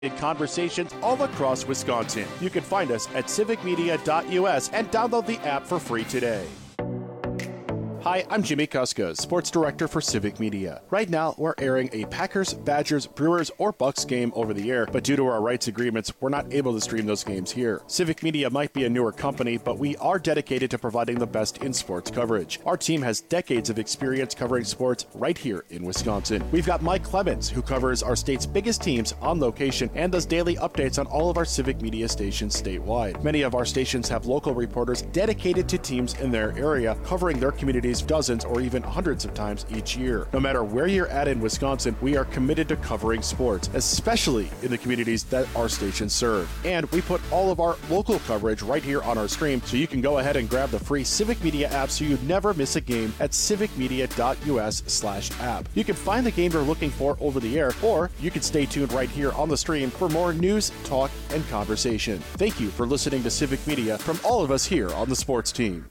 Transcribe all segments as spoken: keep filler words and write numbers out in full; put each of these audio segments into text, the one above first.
in conversations all across Wisconsin. You can find us at civic media dot U S and download the app for free today. Hi, I'm Jimmy Kuska, Sports Director for Civic Media. Right now, we're airing a Packers, Badgers, Brewers, or Bucks game over the air, but due to our rights agreements, we're not able to stream those games here. Civic Media might be a newer company, but we are dedicated to providing the best in sports coverage. Our team has decades of experience covering sports right here in Wisconsin. We've got Mike Clemens, who covers our state's biggest teams on location and does daily updates on all of our Civic Media stations statewide. Many of our stations have local reporters dedicated to teams in their area, covering their communities dozens or even hundreds of times each year. No matter where you're at in Wisconsin, we are committed to covering sports, especially in the communities that our stations serve. And we put all of our local coverage right here on our stream, so you can go ahead and grab the free Civic Media app so you never miss a game at civic media dot U S slash app. You can find the game you're looking for over the air, or you can stay tuned right here on the stream for more news, talk, and conversation. Thank you for listening to Civic Media from all of us here on the sports team.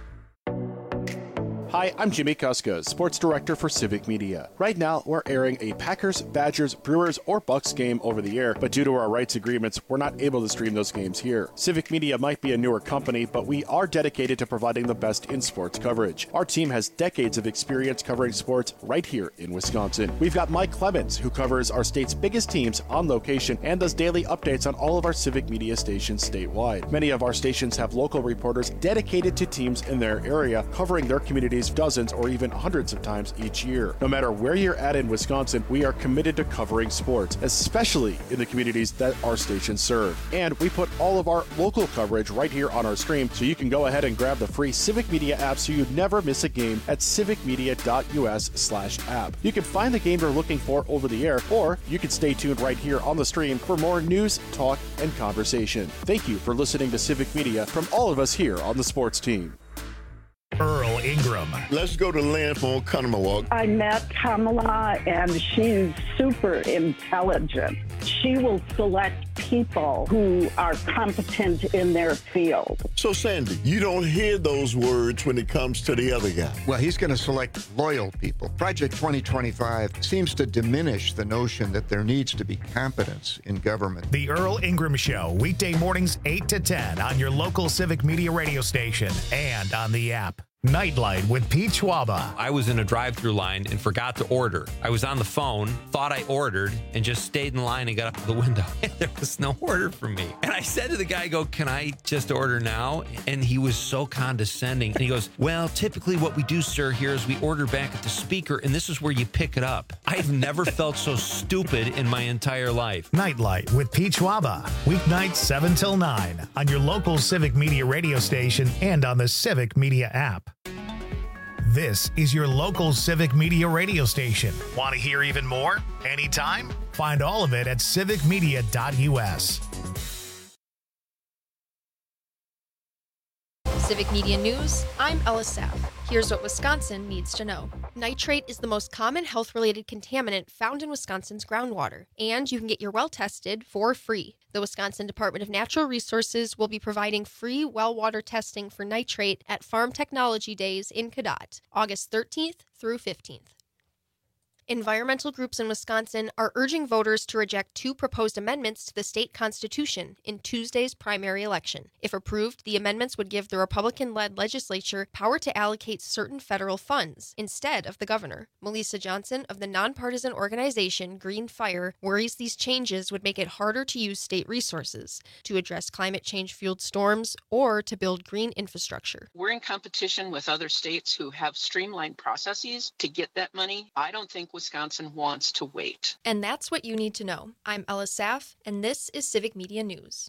Hi, I'm Jimmy Kuska, Sports Director for Civic Media. Right now, we're airing a Packers, Badgers, Brewers, or Bucks game over the air, but due to our rights agreements, we're not able to stream those games here. Civic Media might be a newer company, but we are dedicated to providing the best in sports coverage. Our team has decades of experience covering sports right here in Wisconsin. We've got Mike Clemens, who covers our state's biggest teams on location and does daily updates on all of our Civic Media stations statewide. Many of our stations have local reporters dedicated to teams in their area, covering their communities dozens or even hundreds of times each year. No matter where you're at in Wisconsin, we are committed to covering sports, especially in the communities that our stations serve. And we put all of our local coverage right here on our stream, so you can go ahead and grab the free Civic Media app so you never miss a game at civic media dot U S slash app. You can find the game you're looking for over the air, or you can stay tuned right here on the stream for more news, talk, and conversation. Thank you for listening to Civic Media from all of us here on the sports team. Earl Ingram. Let's go to Lynn from Oconomowoc. I met Kamala, and she's super intelligent. She will select people who are competent in their field. So, Sandy, you don't hear those words when it comes to the other guy. Well, he's going to select loyal people. Project twenty twenty-five seems to diminish the notion that there needs to be competence in government. The Earl Ingram Show, weekday mornings eight to ten on your local Civic Media radio station and on the app. Nightlight with Pete Schwaba. I was in a drive-through line and forgot to order. I was on the phone, thought I ordered, and just stayed in line and got up to the window. And there was no order for me. And I said to the guy, I go, can I just order now? And he was so condescending. And he goes, well, typically what we do, sir, here is we order back at the speaker, and this is where you pick it up. I've never felt so stupid in my entire life. Nightlight with Pete Schwaba. Weeknights seven till nine on your local Civic Media radio station and on the Civic Media app. This is your local Civic Media radio station. Want to hear even more? Anytime? Find all of it at civic media dot U S. Civic Media News, I'm Ella Saff. Here's what Wisconsin needs to know. Nitrate is the most common health-related contaminant found in Wisconsin's groundwater, and you can get your well tested for free. The Wisconsin Department of Natural Resources will be providing free well water testing for nitrate at Farm Technology Days in Cadott, August thirteenth through fifteenth. Environmental groups in Wisconsin are urging voters to reject two proposed amendments to the state constitution in Tuesday's primary election. If approved, the amendments would give the Republican-led legislature power to allocate certain federal funds instead of the governor. Melissa Johnson of the nonpartisan organization Green Fire worries these changes would make it harder to use state resources to address climate change-fueled storms or to build green infrastructure. We're in competition with other states who have streamlined processes to get that money. I don't think Wisconsin wants to wait. And that's what you need to know. I'm Ella Saff, and this is Civic Media News.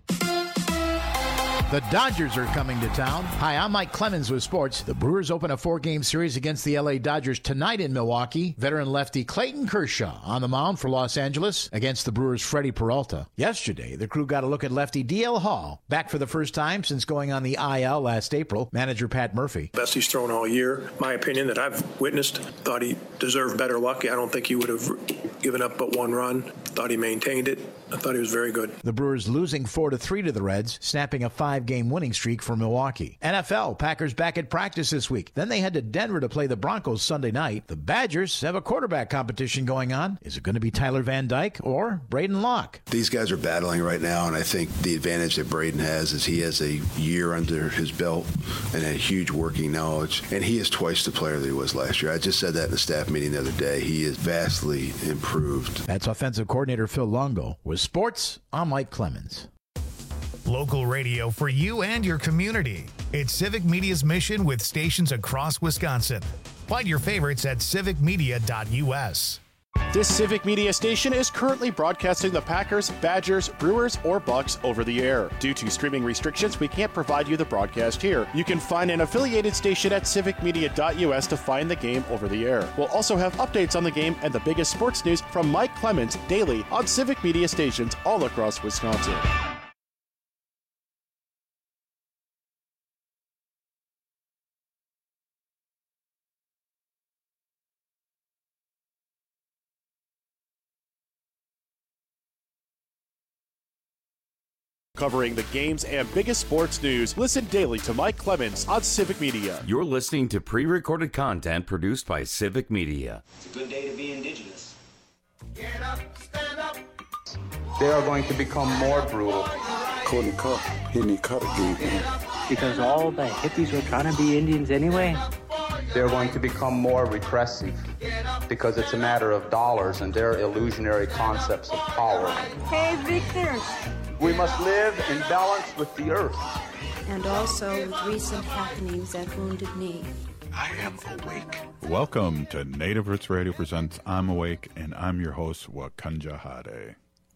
The Dodgers are coming to town. Hi, I'm Mike Clemens with sports. The Brewers open a four-game series against the L A Dodgers tonight in Milwaukee. Veteran lefty Clayton Kershaw on the mound for Los Angeles against the Brewers' Freddie Peralta. Yesterday, the crew got a look at lefty D L Hall, back for the first time since going on the I L last April. Manager Pat Murphy. Best he's thrown all year. My opinion that I've witnessed, thought he deserved better luck. I don't think he would have given up but one run. thought he maintained it. I thought he was very good. The Brewers losing four to three to the Reds, snapping a five-game winning streak for Milwaukee. N F L, Packers back at practice this week. Then they head to Denver to play the Broncos Sunday night. The Badgers have a quarterback competition going on. Is it going to be Tyler Van Dyke or Braden Locke? These guys are battling right now, and I think the advantage that Braden has is he has a year under his belt and a huge working knowledge, and he is twice the player that he was last year. I just said that in the staff meeting the other day. He is vastly improved. That's offensive coordinator Phil Longo. With sports, I'm Mike Clemens. Local radio for you and your community. It's Civic Media's mission with stations across Wisconsin. Find your favorites at civic media dot u s. This Civic Media station is currently broadcasting the Packers, Badgers, Brewers, or Bucks over the air. Due to streaming restrictions, we can't provide you the broadcast here. You can find an affiliated station at civic media dot u s to find the game over the air. We'll also have updates on the game and the biggest sports news from Mike Clemens daily on Civic Media stations all across Wisconsin. Covering the games and biggest sports news, listen daily to Mike Clemens on Civic Media. You're listening to pre-recorded content produced by Civic Media. It's a good day to be indigenous. Get up, stand up. They are going to become more brutal. Couldn't cut, hitting cut again. Because all the hippies were trying to be Indians anyway. They're going to become more repressive because it's a matter of dollars and their illusionary concepts of power. Hey, Victor. We must live in balance with the earth. And also with recent happenings at Wounded Knee. I am awake. Welcome to Native Roots Radio presents I'm Awake, and I'm your host, Wakanja Hade.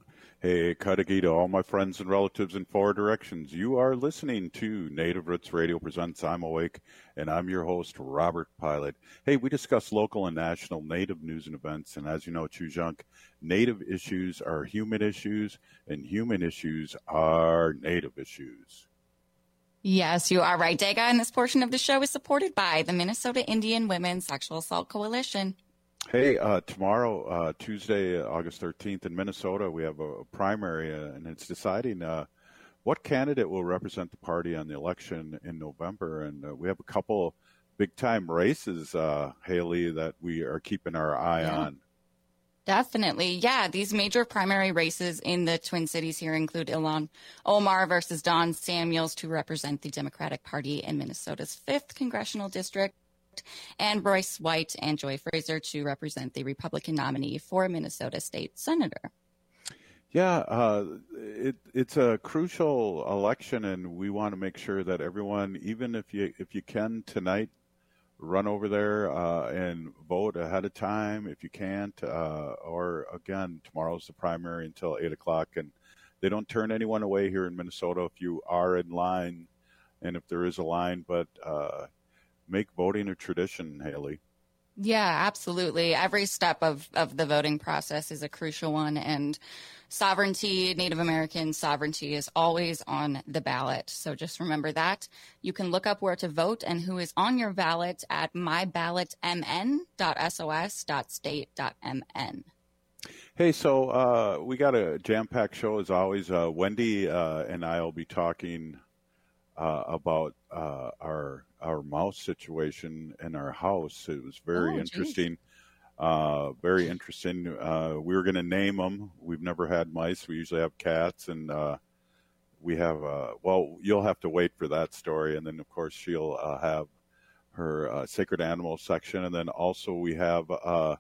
Hey, Kadagi to all my friends and relatives in four directions. You are listening to Native Roots Radio presents I'm Awake, and I'm your host, Robert Pilot. Hey, we discuss local and national Native news and events, and as you know, Chujunk, Native issues are human issues, and human issues are Native issues. Yes, you are right, Dega, and this portion of the show is supported by the Minnesota Indian Women's Sexual Assault Coalition. Hey, uh, tomorrow, uh, Tuesday, August thirteenth in Minnesota, we have a primary, uh, and it's deciding uh, what candidate will represent the party on the election in November. And uh, we have a couple big-time races, uh, Haley, that we are keeping our eye yeah. on. Definitely. Yeah, these major primary races in the Twin Cities here include Ilhan Omar versus Don Samuels to represent the Democratic Party in Minnesota's fifth Congressional District, and Royce White and Joy Fraser to represent the Republican nominee for Minnesota State Senator. Yeah, uh, it, it's a crucial election, and we want to make sure that everyone, even if you if you can tonight, run over there uh, and vote ahead of time if you can't. Uh, or again, tomorrow's the primary until eight o'clock, and they don't turn anyone away here in Minnesota if you are in line, and if there is a line, but. Uh, Make voting a tradition, Haley. Yeah, absolutely. Every step of, of the voting process is a crucial one, and sovereignty, Native American sovereignty, is always on the ballot. So just remember that. You can look up where to vote and who is on your ballot at my ballot m n dot s o s dot state dot m n. Hey, so uh, we got a jam-packed show as always. Uh, Wendy uh, and I will be talking uh, about uh, our our mouse situation in our house. It was very oh, interesting. Uh, very interesting. Uh, we were going to name them. We've never had mice. We usually have cats, and uh, we have, uh, well, you'll have to wait for that story. And then, of course, she'll uh, have her uh, sacred animal section. And then also we have uh,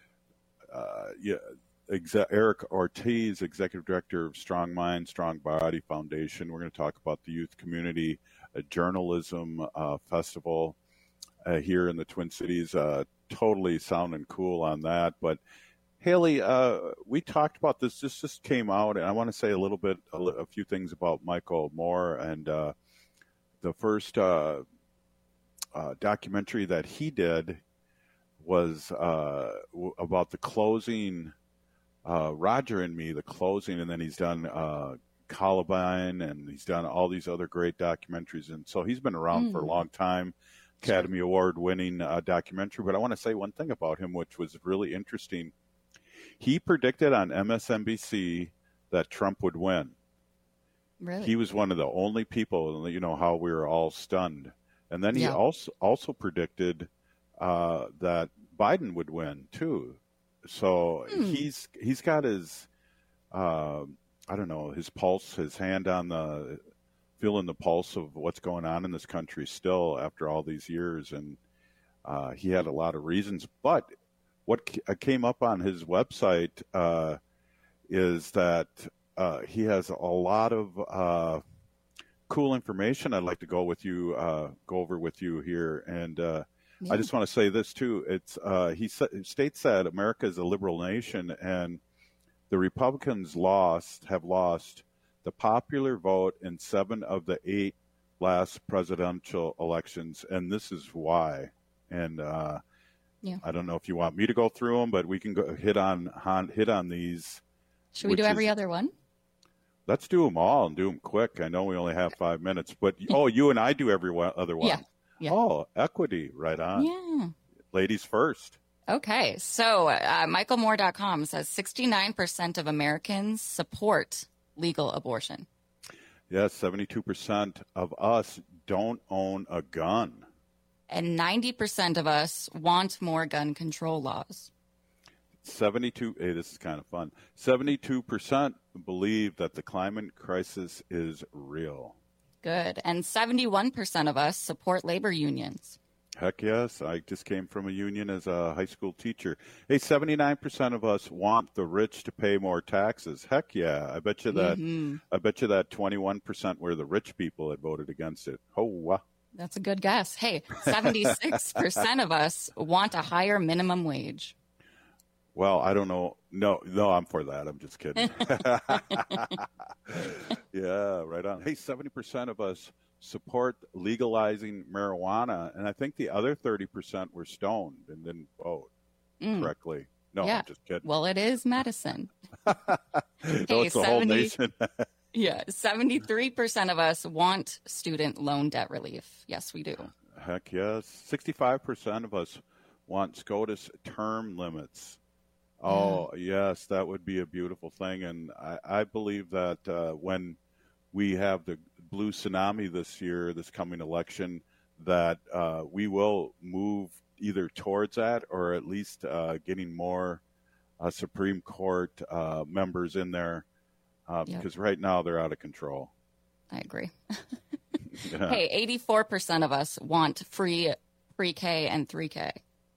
uh, yeah, Exe- Eric Ortiz, Executive Director of Strong Mind, Strong Body Foundation. We're going to talk about the youth community a journalism uh, festival uh, here in the Twin Cities. Uh, totally sounding cool on that. But Haley, uh, we talked about this. This just came out, and I want to say a little bit, a, a few things about Michael Moore and uh, the first uh, uh, documentary that he did was uh, w- about the closing. Uh, Roger and Me, the closing, and then he's done. Uh, Columbine, and he's done all these other great documentaries, and so he's been around mm. for a long time. Academy Award winning uh, documentary. But I want to say one thing about him, which was really interesting. He predicted on M S N B C that Trump would win. Really? He was one of the only people, you know, how we were all stunned. And then he Yeah. also also predicted uh, that Biden would win too. So Hmm. he's he's got his, uh, I don't know, his pulse, his hand on the, feeling the pulse of what's going on in this country still after all these years. And uh, he had a lot of reasons. But what c- came up on his website uh, is that uh, he has a lot of uh, cool information I'd like to go with you, uh, go over with you here. And uh, Yeah. I just want to say this too. It's uh, he sa- states that America is a liberal nation, and the Republicans lost have lost the popular vote in seven of the eight last presidential elections, and this is why. And uh, Yeah. I don't know if you want me to go through them, but we can go hit on, on hit on these. Should we do which every is- other one? Let's do them all and do them quick. I know we only have five minutes, but oh, you and I do every one, other one. Yeah. Yeah. Oh, equity, right on. Yeah. Ladies first. Okay. So uh, Michael Moore dot com says sixty-nine percent of Americans support legal abortion. Yes, seventy-two percent of us don't own a gun. And ninety percent of us want more gun control laws. seventy-two, hey, this is kind of fun. seventy-two percent believe that the climate crisis is real. Good. And seventy-one percent of us support labor unions. Heck yes. I just came from a union as a high school teacher. Hey, seventy-nine percent of us want the rich to pay more taxes. Heck yeah. I bet you that Mhm. I bet you that twenty-one percent were the rich people that voted against it. Oh, wow. That's a good guess. Hey, seventy-six percent of us want a higher minimum wage. Well, I don't know. No, no, I'm for that. I'm just kidding. Yeah, right on. Hey, seventy percent of us support legalizing marijuana, and I think the other thirty percent were stoned and didn't vote Mm. correctly. No, Yeah. I'm just kidding. Well, it is medicine. No, hey, it's the whole seventy nation. Yeah, seventy-three percent of us want student loan debt relief. Yes, we do. Heck yes. sixty-five percent of us want SCOTUS term limits. Oh, yes, that would be a beautiful thing. And I, I believe that uh, when we have the blue tsunami this year, this coming election, that uh, we will move either towards that or at least uh, getting more uh, Supreme Court uh, members in there uh, Yep. because right now they're out of control. I agree. Yeah. Hey, eighty-four percent of us want free pre-K and three K.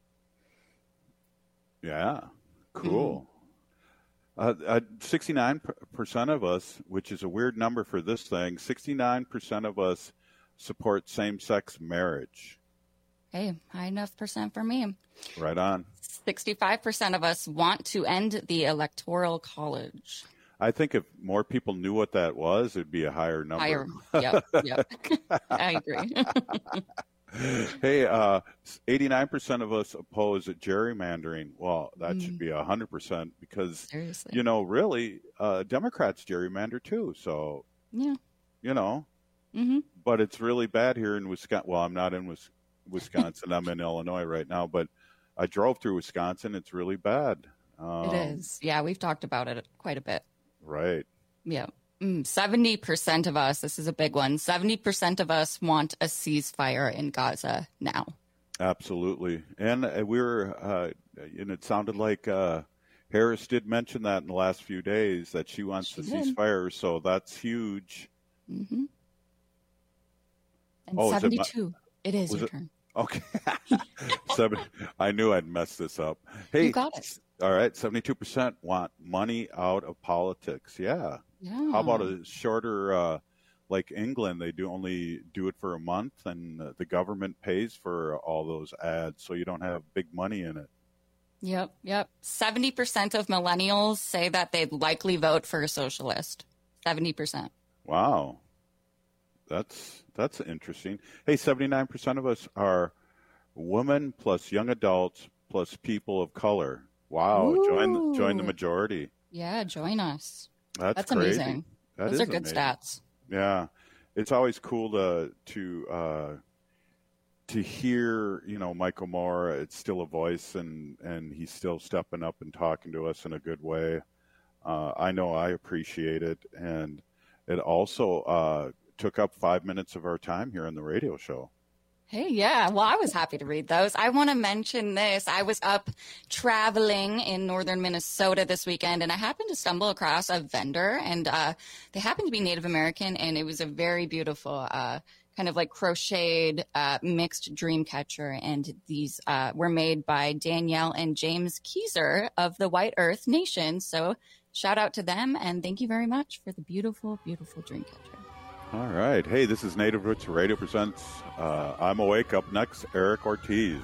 Yeah, cool. Uh, uh, sixty-nine percent of us, which is a weird number for this thing, sixty-nine percent of us support same-sex marriage. Hey, high enough percent for me. Right on. sixty-five percent of us want to end the Electoral College. I think if more people knew what that was, it'd be a higher number. Higher. Yep, yep. I agree. Hey, uh, eighty-nine percent of us oppose gerrymandering. Well, that Mm. should be one hundred percent because, Seriously. you know, really, uh, Democrats gerrymander too. So, Yeah. you know, Mm-hmm. but it's really bad here in Wisconsin. Well, I'm not in Wis- Wisconsin. I'm in Illinois right now, but I drove through Wisconsin. It's really bad. Um, It is. Yeah, we've talked about it quite a bit. Right. Yeah. Mm, seventy percent of us, this is a big one, seventy percent of us want a ceasefire in Gaza now. Absolutely. And uh, we were, uh, and it sounded like uh, Harris did mention that in the last few days that she wants She a did. ceasefire. So that's huge. Mm-hmm. And Oh, is it my- seventy-two. It is was your it- turn. Okay. Seven. I knew I'd mess this up. Hey, You got it. All right. seventy-two percent want money out of politics. Yeah. Yeah. How about a shorter, uh, like England, they do only do it for a month and uh, the government pays for all those ads. So you don't have big money in it. Yep, yep. seventy percent of millennials say that they'd likely vote for a socialist. seventy percent. Wow. That's, that's interesting. Hey, seventy-nine percent of us are women plus young adults plus people of color. Wow. Join the, join the Ooh. majority. Yeah, join us. That's, That's crazy. amazing. That Those is are good amazing. stats. Yeah, it's always cool to to uh, to hear, you know, Michael Moore, it's still a voice, and, and he's still stepping up and talking to us in a good way. Uh, I know I appreciate it, and it also uh, took up five minutes of our time here on the radio show. Hey, yeah. Well, I was happy to read those. I want to mention this. I was up traveling in northern Minnesota this weekend, and I happened to stumble across a vendor, and uh, they happened to be Native American, and it was a very beautiful uh, kind of like crocheted uh, mixed dream catcher. And these uh, were made by Danielle and James Keyser of the White Earth Nation. So shout out to them, and thank you very much for the beautiful, beautiful dream catcher. All right. Hey, this is Native Roots Radio presents uh, I'm Awake. Up next, Eric Ortiz.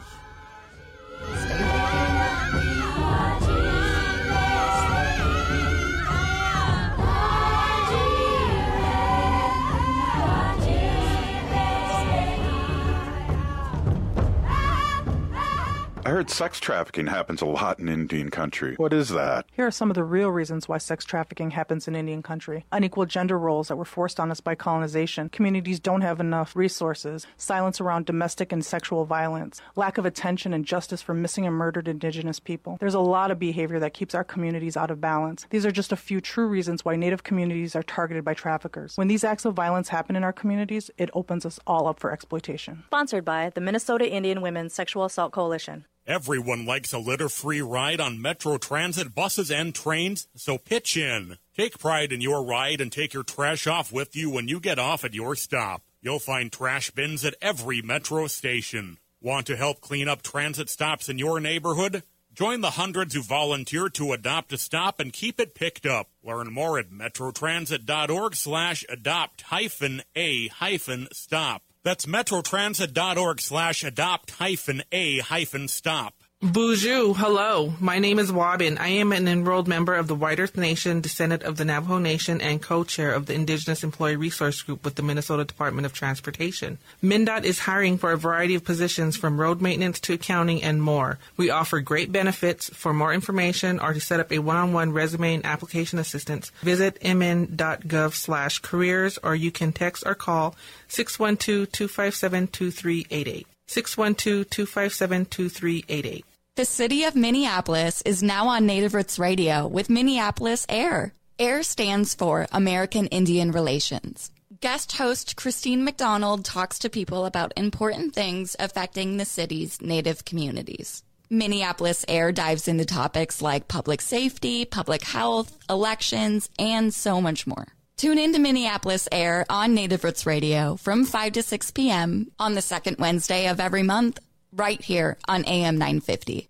I heard sex trafficking happens a lot in Indian country. What is that? Here are some of the real reasons why sex trafficking happens in Indian country. Unequal gender roles that were forced on us by colonization. Communities don't have enough resources. Silence around domestic and sexual violence. Lack of attention and justice for missing and murdered Indigenous people. There's a lot of behavior that keeps our communities out of balance. These are just a few true reasons why Native communities are targeted by traffickers. When these acts of violence happen in our communities, it opens us all up for exploitation. Sponsored by the Minnesota Indian Women's Sexual Assault Coalition. Everyone likes a litter-free ride on Metro Transit buses and trains, so pitch in. Take pride in your ride and take your trash off with you when you get off at your stop. You'll find trash bins at every Metro station. Want to help clean up transit stops in your neighborhood? Join the hundreds who volunteer to adopt a stop and keep it picked up. Learn more at metrotransit.org slash adopt hyphen a hyphen stop. That's metrotransit.org slash adopt hyphen a hyphen stop. Bonjour, hello. My name is Wabin. I am an enrolled member of the White Earth Nation, descendant of the Navajo Nation, and co-chair of the Indigenous Employee Resource Group with the Minnesota Department of Transportation. MnDOT is hiring for a variety of positions from road maintenance to accounting and more. We offer great benefits. For more information or to set up a one-on-one resume and application assistance, visit mn.gov slash careers, or you can text or call six one two, two five seven, two three eight eight. six one two, two five seven, two three eight eight. The city of Minneapolis is now on Native Roots Radio with Minneapolis AIR. AIR stands for American Indian Relations. Guest host Christine McDonald talks to people about important things affecting the city's Native communities. Minneapolis AIR dives into topics like public safety, public health, elections, and so much more. Tune in to Minneapolis AIR on Native Roots Radio from five to six p.m. on the second Wednesday of every month, right here on A M nine fifty.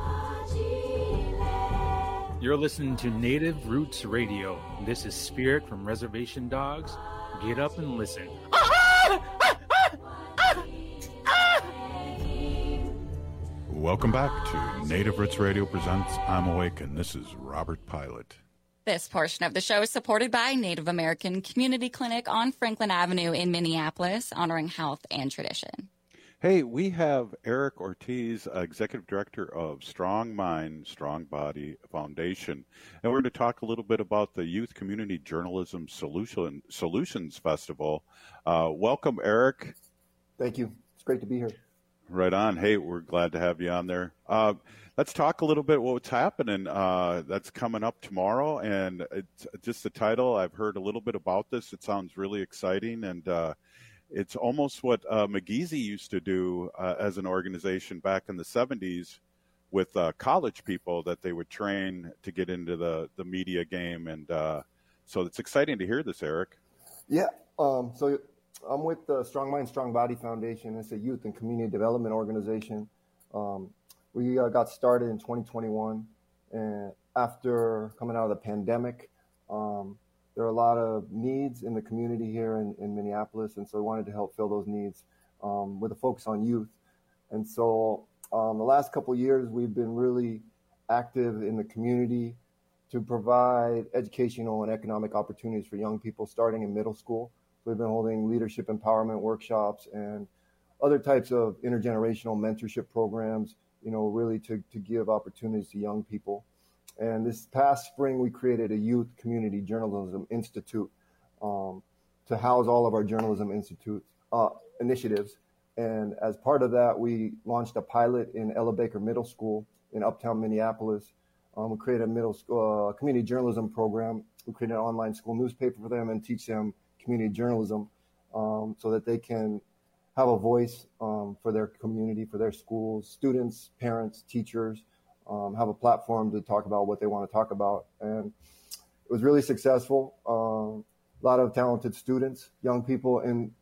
You're listening to Native Roots Radio. This is Spirit from Reservation Dogs. Get up and listen. Welcome back to Native Roots Radio presents I'm Awake, and this is Robert Pilot. This portion of the show is supported by Native American Community Clinic on Franklin Avenue in Minneapolis, honoring health and tradition. Hey, we have Eric Ortiz, Executive Director of Strong Mind, Strong Body Foundation. And we're going to talk a little bit about the Youth Community Journalism Solution, Solutions Festival. Uh, welcome, Eric. Thank you. It's great to be here. Right on. Hey, we're glad to have you on there. Uh, let's talk a little bit what's happening. Uh, that's coming up tomorrow. And it's just the title, I've heard a little bit about this. It sounds really exciting. And uh, it's almost what uh, McGeezy used to do uh, as an organization back in the seventies with uh, college people that they would train to get into the, the media game. And uh, so it's exciting to hear this, Eric. Yeah. Um, so I'm with the Strong Mind, Strong Body Foundation. It's a youth and community development organization. Um, we uh, got started in twenty twenty-one. And after coming out of the pandemic, um, there are a lot of needs in the community here in, in Minneapolis, and so we wanted to help fill those needs um, with a focus on youth. And so um, the last couple of years, we've been really active in the community to provide educational and economic opportunities for young people starting in middle school. So we've been holding leadership empowerment workshops and other types of intergenerational mentorship programs, you know, really to, to give opportunities to young people. And this past spring, we created a Youth Community Journalism Institute um, to house all of our Journalism Institute uh, initiatives. and as part of that, we launched a pilot in Ella Baker Middle School in Uptown Minneapolis. Um, we created a middle school uh, community journalism program. We created an online school newspaper for them and teach them community journalism um, so that they can have a voice um, for their community, for their schools, students, parents, teachers, um, have a platform to talk about what they want to talk about. And it was really successful. Um, a lot of talented students, young people in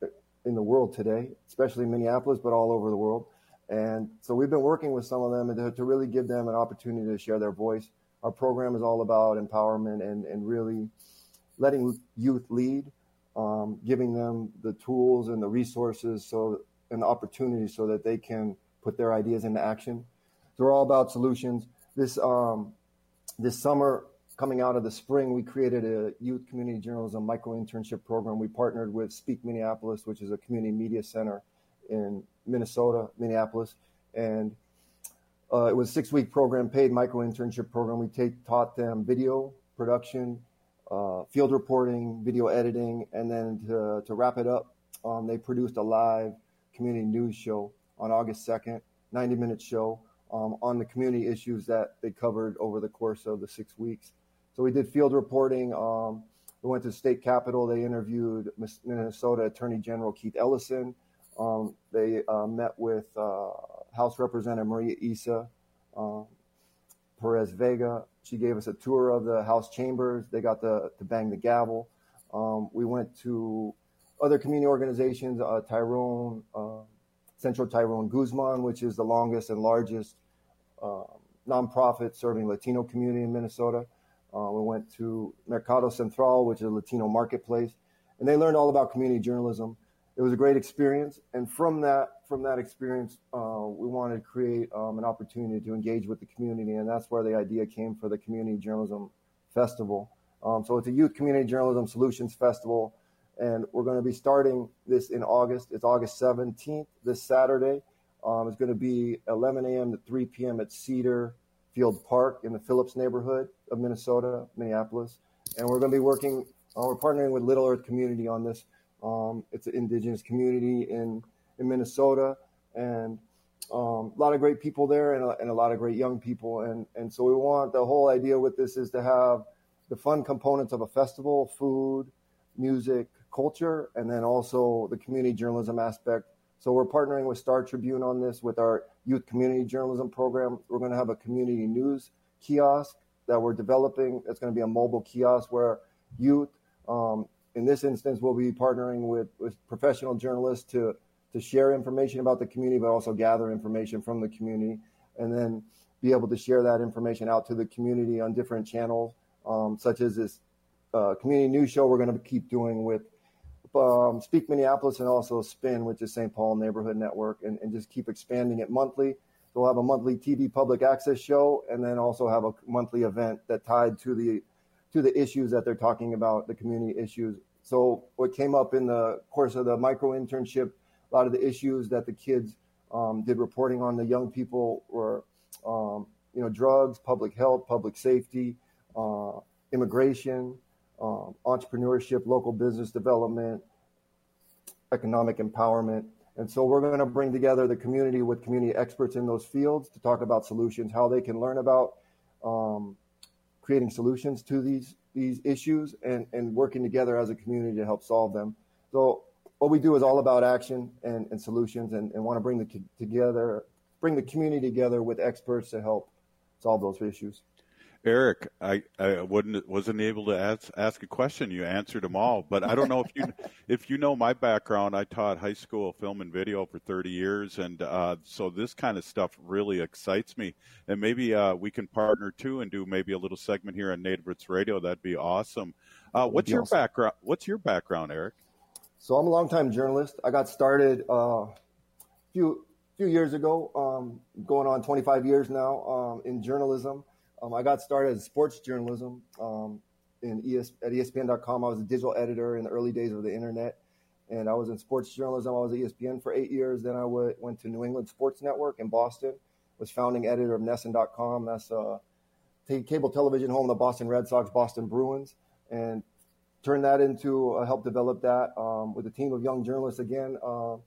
in the world today, especially in Minneapolis, but all over the world. And so we've been working with some of them to, to really give them an opportunity to share their voice. Our program is all about empowerment and, and really letting youth lead, um, giving them the tools and the resources so and the opportunities so that they can put their ideas into action. So we're all about solutions. This um, this summer, coming out of the spring, we created a youth community journalism micro-internship program. We partnered with Speak Minneapolis, which is a community media center in Minnesota, Minneapolis. And uh, it was a six-week program, paid micro-internship program. We take, taught them video production, uh, field reporting, video editing, and then to, to wrap it up, um, they produced a live community news show on August second, ninety-minute show um, on the community issues that they covered over the course of the six weeks. So we did field reporting. Um, we went to the state capitol. They interviewed Minnesota Attorney General Keith Ellison. Um, they uh, met with uh, House Representative Maria Issa um, Perez Vega. She gave us a tour of the House chambers. They got the, to bang the gavel. Um, we went to other community organizations, uh, Tyrone, uh, Central Tyrone Guzman, which is the longest and largest uh, nonprofit serving Latino community in Minnesota. Uh, we went to Mercado Central, which is a Latino marketplace, and they learned all about community journalism. It was a great experience, and from that from that experience, uh, we wanted to create um, an opportunity to engage with the community, and that's where the idea came for the Community Journalism Festival. Um, so it's a Youth Community Journalism Solutions Festival, and we're going to be starting this in August. It's August seventeenth, this Saturday. Um, it's going to be eleven a.m. to three p.m. at Cedar Field Park in the Phillips neighborhood of Minnesota, Minneapolis. And we're going to be working, uh, we're partnering with Little Earth Community on this. Um, it's an indigenous community in, in Minnesota, and um, a lot of great people there and a, and a lot of great young people. And, and so we want, the whole idea with this is to have the fun components of a festival, food, music, culture, and then also the community journalism aspect. So we're partnering with Star Tribune on this with our youth community journalism program. We're going to have a community news kiosk that we're developing. It's going to be a mobile kiosk where youth, um, in this instance, we'll be partnering with, with professional journalists to, to share information about the community, but also gather information from the community and then be able to share that information out to the community on different channels, um, such as this uh, community news show we're going to keep doing with Um, Speak Minneapolis and also Spin, which is Saint Paul Neighborhood Network, and, and just keep expanding it monthly. So we'll have a monthly T V public access show and then also have a monthly event that tied to the to the issues that they're talking about, the community issues. So what came up in the course of the micro internship, a lot of the issues that the kids um, did reporting on, the young people were, um, you know, drugs, public health, public safety, uh, immigration, Um, entrepreneurship, local business development, economic empowerment. And so we're going to bring together the community with community experts in those fields to talk about solutions, how they can learn about um, creating solutions to these these issues and, and working together as a community to help solve them. So what we do is all about action and, and solutions and, and want to bring the together, bring the community together with experts to help solve those issues. Eric, I, I wouldn't wasn't able to ask, ask a question. You answered them all, but I don't know if you if you know my background. I taught high school film and video for thirty years, and uh, so this kind of stuff really excites me. And maybe uh, we can partner too and do maybe a little segment here on Native Roots Radio. That'd be awesome. Uh, what's your awesome. background? What's your background, Eric? So I'm a longtime journalist. I got started uh, a few few years ago, um, going on twenty-five years now um, in journalism. Um, I got started as sports journalism um, in E S, at E S P N dot com. I was a digital editor in the early days of the internet, and I was in sports journalism. I was at E S P N for eight years. Then I w- went to New England Sports Network in Boston, was founding editor of Nesson dot com. That's a t- cable television home of the Boston Red Sox, Boston Bruins, and turned that into, uh, helped develop that um, with a team of young journalists again, uh,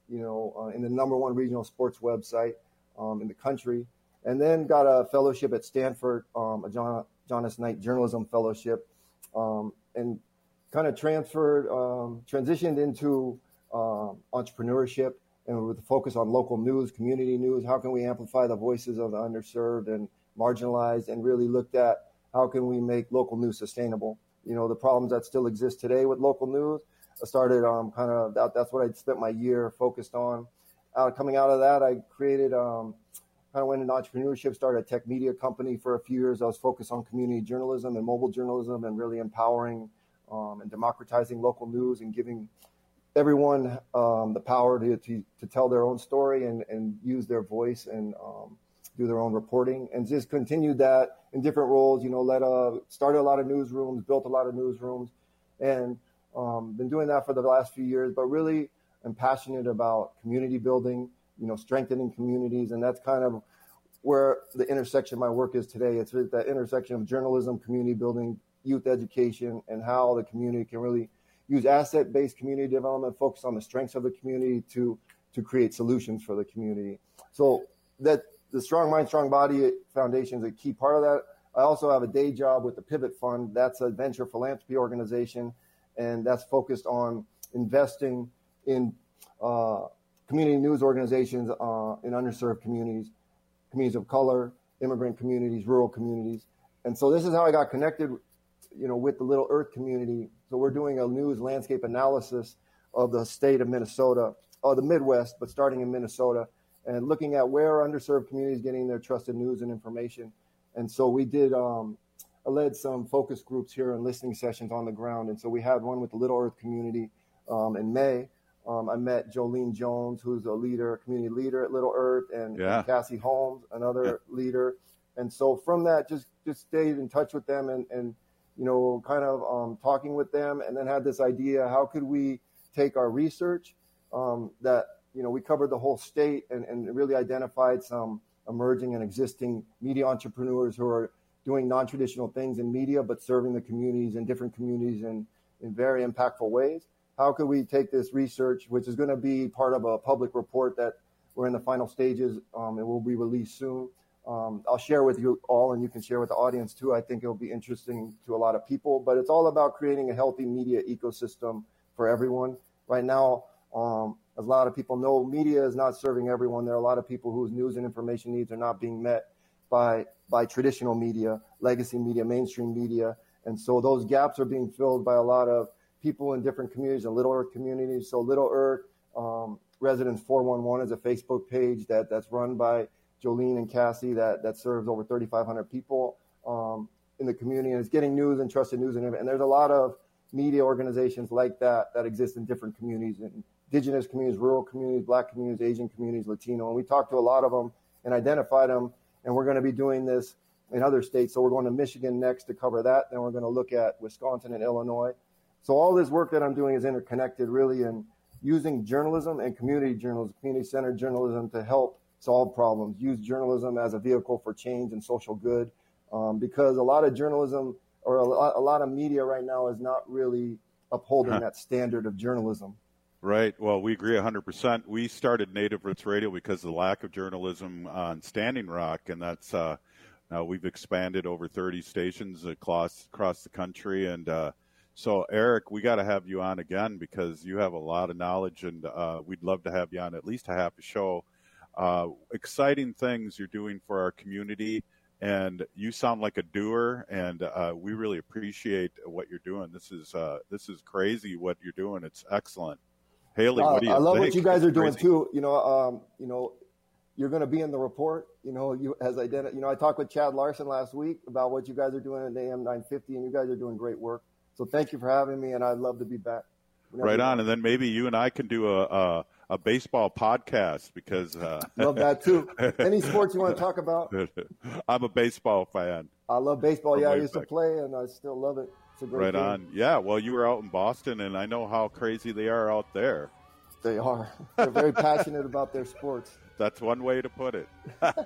you know, uh, in the number one regional sports website um, in the country. And then got a fellowship at Stanford, um, a John, John S. Knight Journalism Fellowship, um, and kind of transferred, um, transitioned into uh, entrepreneurship, and with a focus on local news, community news. How can we amplify the voices of the underserved and marginalized, and really looked at how can we make local news sustainable? You know, the problems that still exist today with local news. I started um, kind of, that, that's what I spent my year focused on. Uh, coming out of that, I created, um, kind of went into entrepreneurship, started a tech media company for a few years. I was focused on community journalism and mobile journalism and really empowering um, and democratizing local news and giving everyone um, the power to, to to tell their own story and, and use their voice and um, do their own reporting, and just continued that in different roles. You know, led a started a lot of newsrooms, built a lot of newsrooms, and um, been doing that for the last few years. But really, I'm passionate about community building. You know, strengthening communities, and that's kind of where the intersection of my work is today. It's that intersection of journalism, community building, youth education, and how the community can really use asset-based community development, focus on the strengths of the community to to create solutions for the community. So that the Strong Mind, Strong Body Foundation is a key part of that. I also have a day job with the Pivot Fund. That's a venture philanthropy organization, and that's focused on investing in uh, community news organizations uh, in underserved communities, communities of color, immigrant communities, rural communities. And so this is how I got connected, you know, with the Little Earth community. So we're doing a news landscape analysis of the state of Minnesota, or the Midwest, but starting in Minnesota, and looking at where are underserved communities getting their trusted news and information. And so we did, um, I led some focus groups here and listening sessions on the ground. And so we had one with the Little Earth community um, in May. Um, I met Jolene Jones, who's a leader, a community leader at Little Earth, and, yeah. and Cassie Holmes, another yeah. leader. And so from that, just, just stayed in touch with them and, and you know, kind of um, talking with them, and then had this idea, how could we take our research um, that, you know, we covered the whole state and, and really identified some emerging and existing media entrepreneurs who are doing non-traditional things in media, but serving the communities and different communities in, in very impactful ways. How could we take this research, which is going to be part of a public report that we're in the final stages, um, and will be released soon. Um, I'll share with you all, and you can share with the audience too. I think it'll be interesting to a lot of people, but it's all about creating a healthy media ecosystem for everyone. Right now, um, as a lot of people know, media is not serving everyone. There are a lot of people whose news and information needs are not being met by by traditional media, legacy media, mainstream media. And so those gaps are being filled by a lot of people in different communities and Little Earth communities. So Little Earth um, Residents four one one is a Facebook page that, that's run by Jolene and Cassie that, that serves over thirty-five hundred people um, in the community, and it's getting news and trusted news. And, and there's a lot of media organizations like that that exist in different communities, in indigenous communities, rural communities, Black communities, Asian communities, Latino. And we talked to a lot of them and identified them, and we're going to be doing this in other states. So we're going to Michigan next to cover that. Then we're going to look at Wisconsin and Illinois. So all this work that I'm doing is interconnected, really, and using journalism and community journalism, community-centered journalism to help solve problems, use journalism as a vehicle for change and social good, um, because a lot of journalism or a lot, a lot of media right now is not really upholding huh. that standard of journalism. Right. Well, we agree one hundred percent. We started Native Roots Radio because of the lack of journalism on Standing Rock, and that's uh, now we've expanded over thirty stations across across the country. And uh, so, Eric, we got to have you on again because you have a lot of knowledge, and uh, we'd love to have you on at least a half a show. Uh, exciting things you're doing for our community, and you sound like a doer, and uh, we really appreciate what you're doing. This is uh, this is crazy what you're doing. It's excellent. Haley, what do you uh, I love think? what you guys it's are doing crazy. too. You know, um, you know, you're going to be in the report. You know, you as identified. You know, I talked with Chad Larson last week about what you guys are doing at A M nine fifty, and you guys are doing great work. So thank you for having me, and I'd love to be back. Whenever Right on, and then maybe you and I can do a a, a baseball podcast because uh, love that too. Any sports you want to talk about? I'm a baseball fan. I love baseball. From Yeah, I way used back. to play, and I still love it. It's a great Right game. on. Yeah. Well, you were out in Boston, and I know how crazy they are out there. They are. They're very passionate about their sports. That's one way to put it.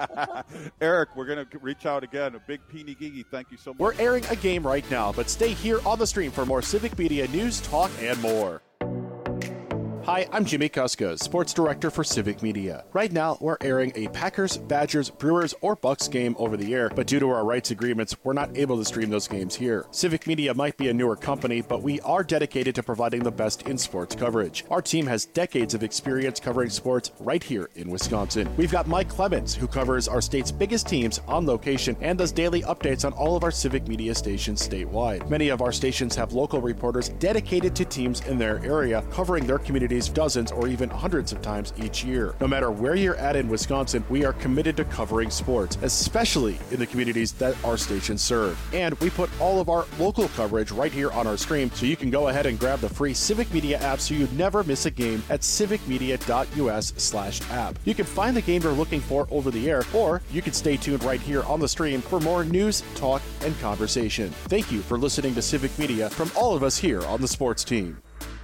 Eric, we're going to reach out again. A big Peeny Gigi, thank you so much. We're airing a game right now, but stay here on the stream for more Civic Media news, talk, and more. Hi, I'm Jimmy Kuskos, Sports Director for Civic Media. Right now, we're airing a Packers, Badgers, Brewers, or Bucks game over the air, but due to our rights agreements, we're not able to stream those games here. Civic Media might be a newer company, but we are dedicated to providing the best in sports coverage. Our team has decades of experience covering sports right here in Wisconsin. We've got Mike Clemens, who covers our state's biggest teams on location and does daily updates on all of our Civic Media stations statewide. Many of our stations have local reporters dedicated to teams in their area, covering their communities dozens or even hundreds of times each year. No matter where you're at in Wisconsin, we are committed to covering sports, especially in the communities that our stations serve. And we put all of our local coverage right here on our stream, so you can go ahead and grab the free Civic Media app so you never miss a game at civicmedia.us slash app. You can find the game you're looking for over the air, or you can stay tuned right here on the stream for more news, talk, and conversation. Thank you for listening to Civic Media from all of us here on the sports team.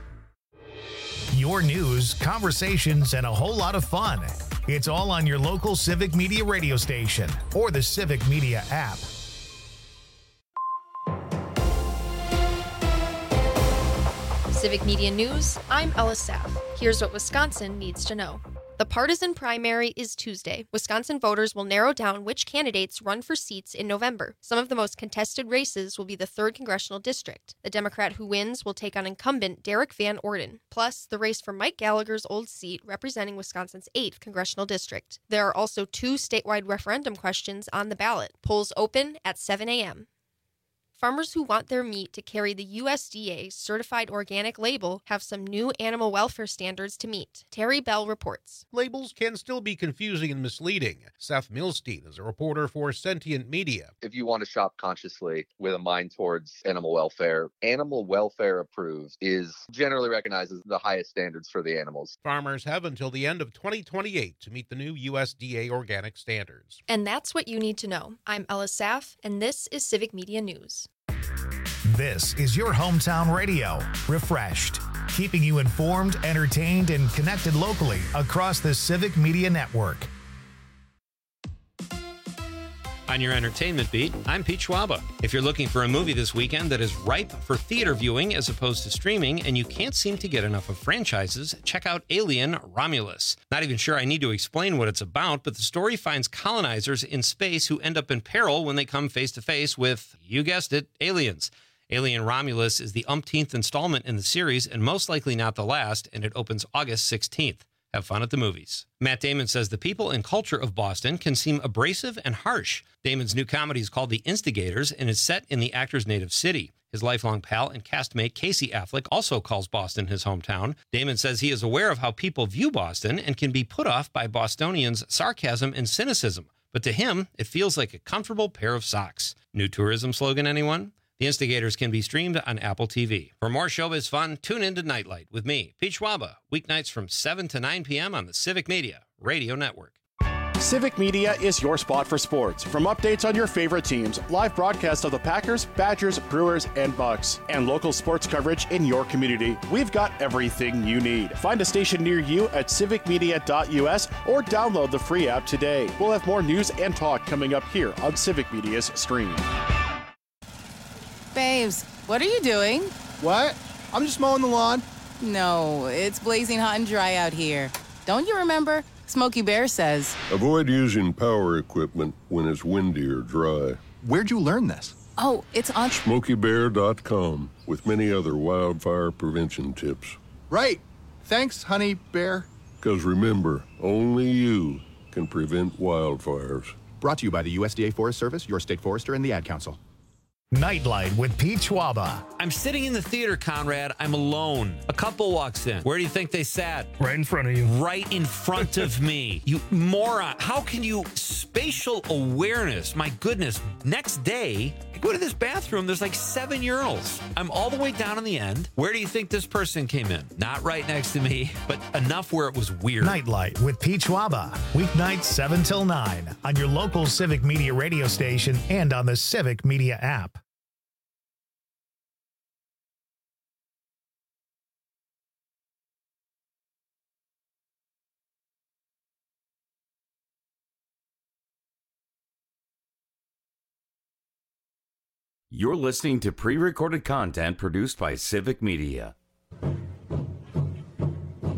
Your news, conversations, and a whole lot of fun. It's all on your local Civic Media radio station or the Civic Media app. Civic Media News, I'm Ella Saff. Here's what Wisconsin needs to know. The partisan primary is Tuesday. Wisconsin voters will narrow down which candidates run for seats in November. Some of the most contested races will be the third Congressional District. The Democrat who wins will take on incumbent Derek Van Orden, plus the race for Mike Gallagher's old seat representing Wisconsin's eighth Congressional District. There are also two statewide referendum questions on the ballot. Polls open at seven a.m. Farmers who want their meat to carry the U S D A certified organic label have some new animal welfare standards to meet. Terry Bell reports. Labels can still be confusing and misleading. Seth Milstein is a reporter for Sentient Media. If you want to shop consciously with a mind towards animal welfare, Animal Welfare Approved is generally recognized as the highest standards for the animals. Farmers have until the end of twenty twenty-eight to meet the new U S D A organic standards. And that's what you need to know. I'm Ella Saff, and this is Civic Media News. This is your hometown radio, refreshed, keeping you informed, entertained, and connected locally across the Civic Media Network. On your entertainment beat, I'm Pete Schwaba. If you're looking for a movie this weekend that is ripe for theater viewing as opposed to streaming, and you can't seem to get enough of franchises, check out Alien: Romulus. Not even sure I need to explain what it's about, but the story finds colonizers in space who end up in peril when they come face to face with, you guessed it, aliens. Alien: Romulus is the umpteenth installment in the series and most likely not the last, and it opens August sixteenth. Have fun at the movies. Matt Damon says the people and culture of Boston can seem abrasive and harsh. Damon's new comedy is called The Instigators and is set in the actor's native city. His lifelong pal and castmate Casey Affleck also calls Boston his hometown. Damon says he is aware of how people view Boston and can be put off by Bostonians' sarcasm and cynicism. But to him, it feels like a comfortable pair of socks. New tourism slogan, anyone? The Instigators can be streamed on Apple T V. For more showbiz fun, tune in to Nightlight with me, Pete Schwaba, weeknights from seven to nine p.m. on the Civic Media Radio Network. Civic Media is your spot for sports. From updates on your favorite teams, live broadcasts of the Packers, Badgers, Brewers, and Bucks, and local sports coverage in your community, we've got everything you need. Find a station near you at civic media dot u s or download the free app today. We'll have more news and talk coming up here on Civic Media's stream. Babes, what are you doing? What? I'm just mowing the lawn. No, it's blazing hot and dry out here. Don't you remember? Smokey Bear says, avoid using power equipment when it's windy or dry. Where'd you learn this? Oh, it's on smokey bear dot com with many other wildfire prevention tips. Right. Thanks, honey bear. Because remember, only you can prevent wildfires. Brought to you by the U S D A Forest Service, your state forester, and the Ad Council. Nightlight with Pete Schwaba. I'm sitting in the theater, Conrad. I'm alone. A couple walks in. Where do you think they sat? Right in front of you. Right in front of me. You moron. How can you... Spatial awareness. My goodness. Next day, I go to this bathroom. There's like seven urinals. I'm all the way down in the end. Where do you think this person came in? Not right next to me, but enough where it was weird. Nightlight with Pete Schwaba. Weeknights seven till nine on your local Civic Media radio station and on the Civic Media app. You're listening to pre-recorded content produced by Civic Media.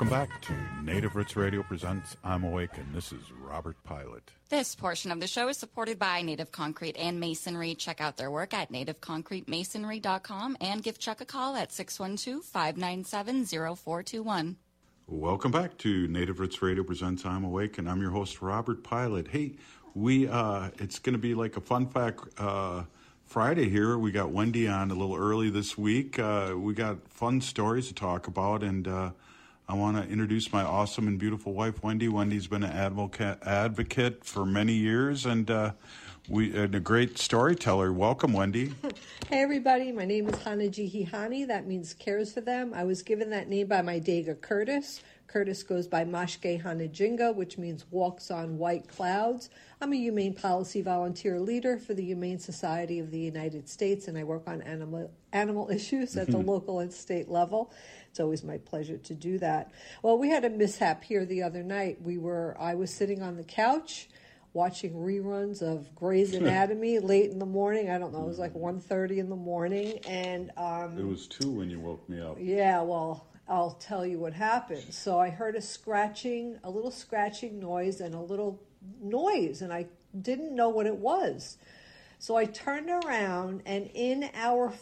Welcome back to Native Roots Radio presents I'm Awake, and this is Robert Pilot. This portion of the show is supported by Native Concrete and Masonry. Check out their work at native concrete masonry dot com and give Chuck a call at six one two, five nine seven, zero four two one. Welcome back to Native Roots Radio presents I'm Awake, and I'm your host, Robert Pilot. Hey, we uh, it's going to be like a fun fact uh, Friday here. We got Wendy on a little early this week. Uh, we got fun stories to talk about, and uh, I want to introduce my awesome and beautiful wife, Wendy. Wendy's been an advocate advocate for many years, and uh, we and a great storyteller. Welcome, Wendy. Hey, everybody. My name is Hanajihihani. That means cares for them. I was given that name by my Dega Curtis. Curtis goes by Mashke Hanajinga, which means walks on white clouds. I'm a humane policy volunteer leader for the Humane Society of the United States, and I work on animal animal issues at the local and state level. It's always my pleasure to do that. Well, we had a mishap here the other night. We were I was sitting on the couch watching reruns of Grey's Anatomy late in the morning. I don't know, it was like one thirty in the morning. And um, it was two when you woke me up. Yeah, well, I'll tell you what happened. So I heard a scratching, a little scratching noise and a little noise, and I didn't know what it was. So I turned around, and in our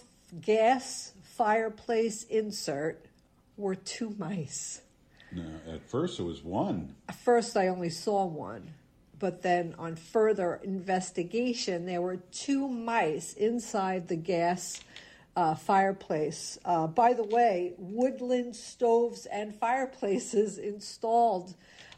gas fireplace insert were two mice. No, at first it was one. At first I only saw one. But then on further investigation, there were two mice inside the gas uh, fireplace. Uh, by the way, Woodland Stoves and Fireplaces installed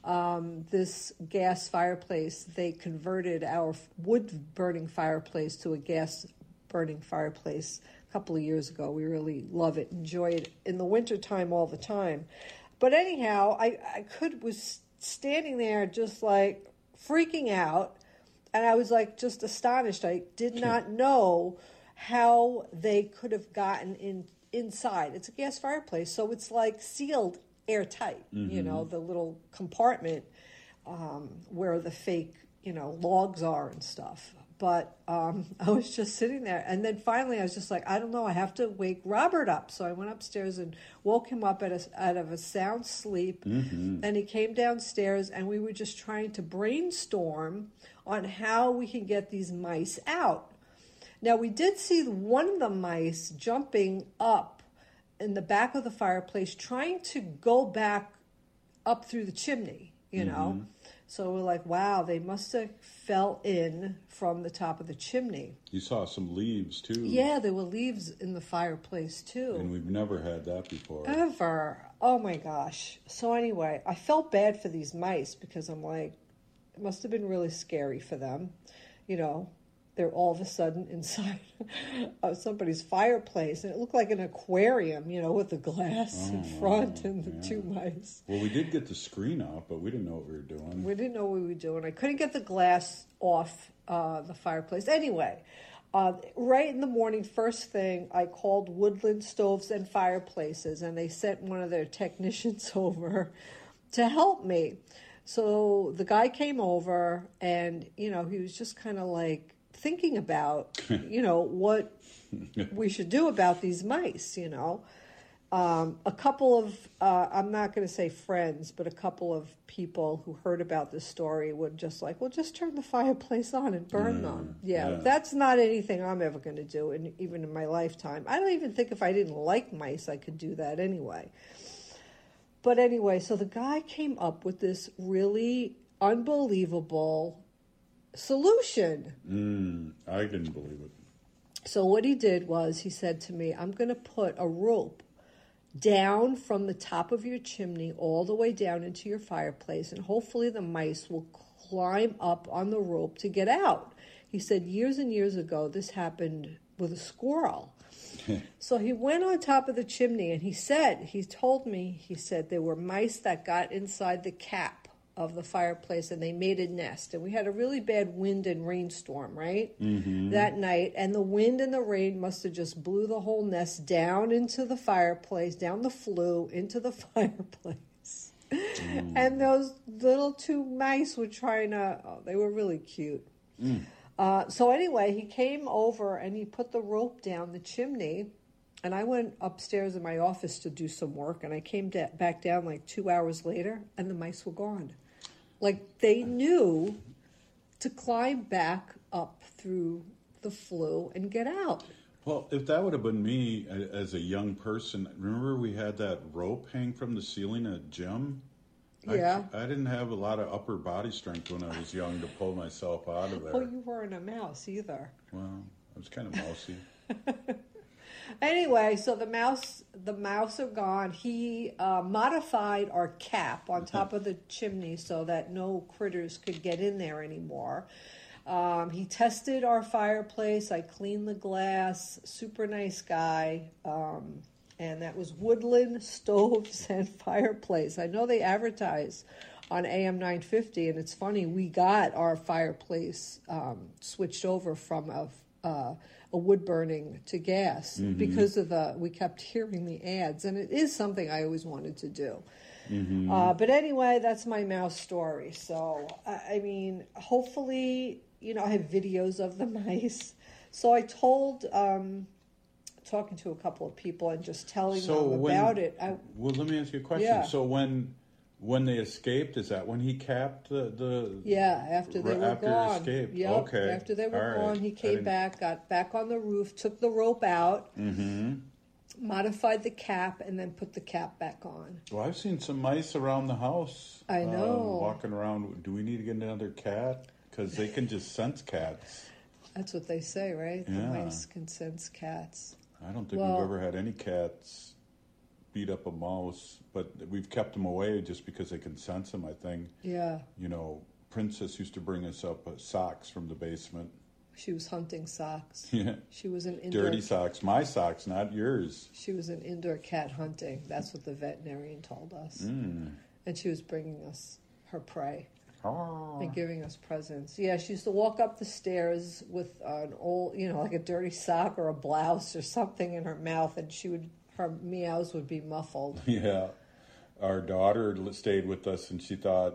um, this gas fireplace. They converted our wood-burning fireplace to a gas-burning fireplace a couple of years ago. We really love it, enjoy it in the wintertime all the time. But anyhow, I, I could was standing there just like freaking out, and I was like just astonished. I did not know how they could have gotten in inside. It's a gas fireplace, so it's like sealed airtight, mm-hmm. you know, the little compartment um, where the fake, you know, logs are and stuff. But um, I was just sitting there, and then finally I was just like, I don't know, I have to wake Robert up. So I went upstairs and woke him up at a, out of a sound sleep, mm-hmm. and he came downstairs, and we were just trying to brainstorm on how we can get these mice out. Now, we did see one of the mice jumping up in the back of the fireplace, trying to go back up through the chimney, you know. Mm-hmm. So we're like, wow, they must have fell in from the top of the chimney. You saw some leaves, too. Yeah, there were leaves in the fireplace, too. And we've never had that before. Ever. Oh, my gosh. So anyway, I felt bad for these mice because I'm like, it must have been really scary for them. You know, they're all of a sudden inside of somebody's fireplace, and it looked like an aquarium, you know, with the glass oh, in front wow, and the yeah. two mice. Well, we did get the screen off, but we didn't know what we were doing. We didn't know what we were doing. I couldn't get the glass off uh, the fireplace. Anyway, uh, right in the morning, first thing, I called Woodland Stoves and Fireplaces, and they sent one of their technicians over to help me. So the guy came over, and, you know, he was just kind of like, thinking about, you know, what we should do about these mice, you know. Um, a couple of, uh, I'm not going to say friends, but a couple of people who heard about this story would just like, well, just turn the fireplace on and burn mm, them. Yeah, yeah, that's not anything I'm ever going to do, in, even in my lifetime. I don't even think if I didn't like mice, I could do that anyway. But anyway, so the guy came up with this really unbelievable solution. Mm, I didn't believe it. So what he did was he said to me, I'm going to put a rope down from the top of your chimney all the way down into your fireplace, and hopefully the mice will climb up on the rope to get out. He said years and years ago this happened with a squirrel. So he went on top of the chimney, and he said, he told me, he said there were mice that got inside the cap of the fireplace, and they made a nest. And we had a really bad wind and rainstorm, right? Mm-hmm. That night. And the wind and the rain must have just blew the whole nest down into the fireplace, down the flue, into the fireplace. Mm. And those little two mice were trying to, oh, they were really cute. Mm. Uh, so anyway, he came over and he put the rope down the chimney, and I went upstairs in my office to do some work, and I came da- back down like two hours later, and the mice were gone. Like, they knew to climb back up through the flue and get out. Well, if that would have been me as a young person, remember we had that rope hang from the ceiling at gym? Yeah. I, I didn't have a lot of upper body strength when I was young to pull myself out of there. Well, you weren't a mouse either. Well, I was kind of mousy. Anyway, so the mouse, the mouse are gone. He uh, modified our cap on top of the chimney so that no critters could get in there anymore. Um, he tested our fireplace. I cleaned the glass. Super nice guy. Um, and that was Woodland Stoves and Fireplace. I know they advertise on A M nine fifty, and it's funny, we got our fireplace um, switched over from a, uh, a wood burning to gas mm-hmm. because of the, we kept hearing the ads, and it is something I always wanted to do. Mm-hmm. Uh, but anyway, that's my mouse story. So, I, I mean, hopefully, you know, I have videos of the mice. So I told, um, talking to a couple of people and just telling so them when, about it. I, well, let me ask you a question. Yeah. So when when they escaped, is that when he capped the... the yeah, after they were after gone. escaped. Yep, okay. after they were All gone, right. he came back, got back on the roof, took the rope out, mm-hmm. modified the cap, and then put the cap back on. Well, I've seen some mice around the house. I know. Uh, walking around. Do we need to get another cat? Because they can just sense cats. That's what they say, right? Yeah. The mice can sense cats. I don't think well, we've ever had any cats beat up a mouse, but we've kept them away just because they can sense them, I think. Yeah. You know, Princess used to bring us up uh, socks from the basement. She was hunting socks. Yeah. She was an indoor... Dirty socks. My socks, not yours. She was an indoor cat hunting. That's what the veterinarian told us. Mm. And she was bringing us her prey. Oh. And giving us presents. Yeah, she used to walk up the stairs with an old, you know, like a dirty sock or a blouse or something in her mouth, and she would, her meows would be muffled. Yeah. Our daughter stayed with us, and she thought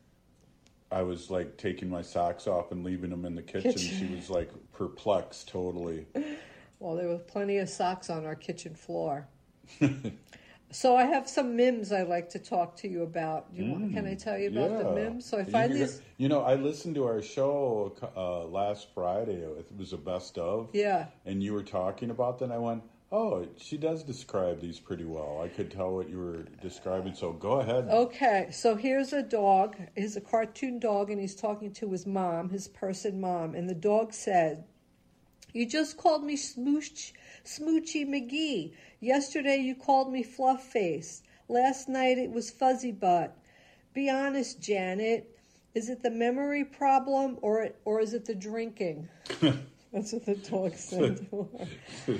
I was, like, taking my socks off and leaving them in the kitchen. kitchen. She was, like, perplexed totally. Well, there were plenty of socks on our kitchen floor. So I have some memes I'd like to talk to you about. You mm, want, can I tell you about yeah. the memes? So I find you, these... You know, I listened to our show uh, last Friday. It was a best of. Yeah. And you were talking about that, and I went, oh, she does describe these pretty well. I could tell what you were describing, so go ahead. Okay, so here's a dog. He's a cartoon dog, and he's talking to his mom, his person mom, and the dog said, "You just called me Smooch, Smoochy McGee. Yesterday you called me Fluff Face. Last night it was Fuzzy Butt. Be honest, Janet. Is it the memory problem or it, or is it the drinking?" That's what the dog said to her.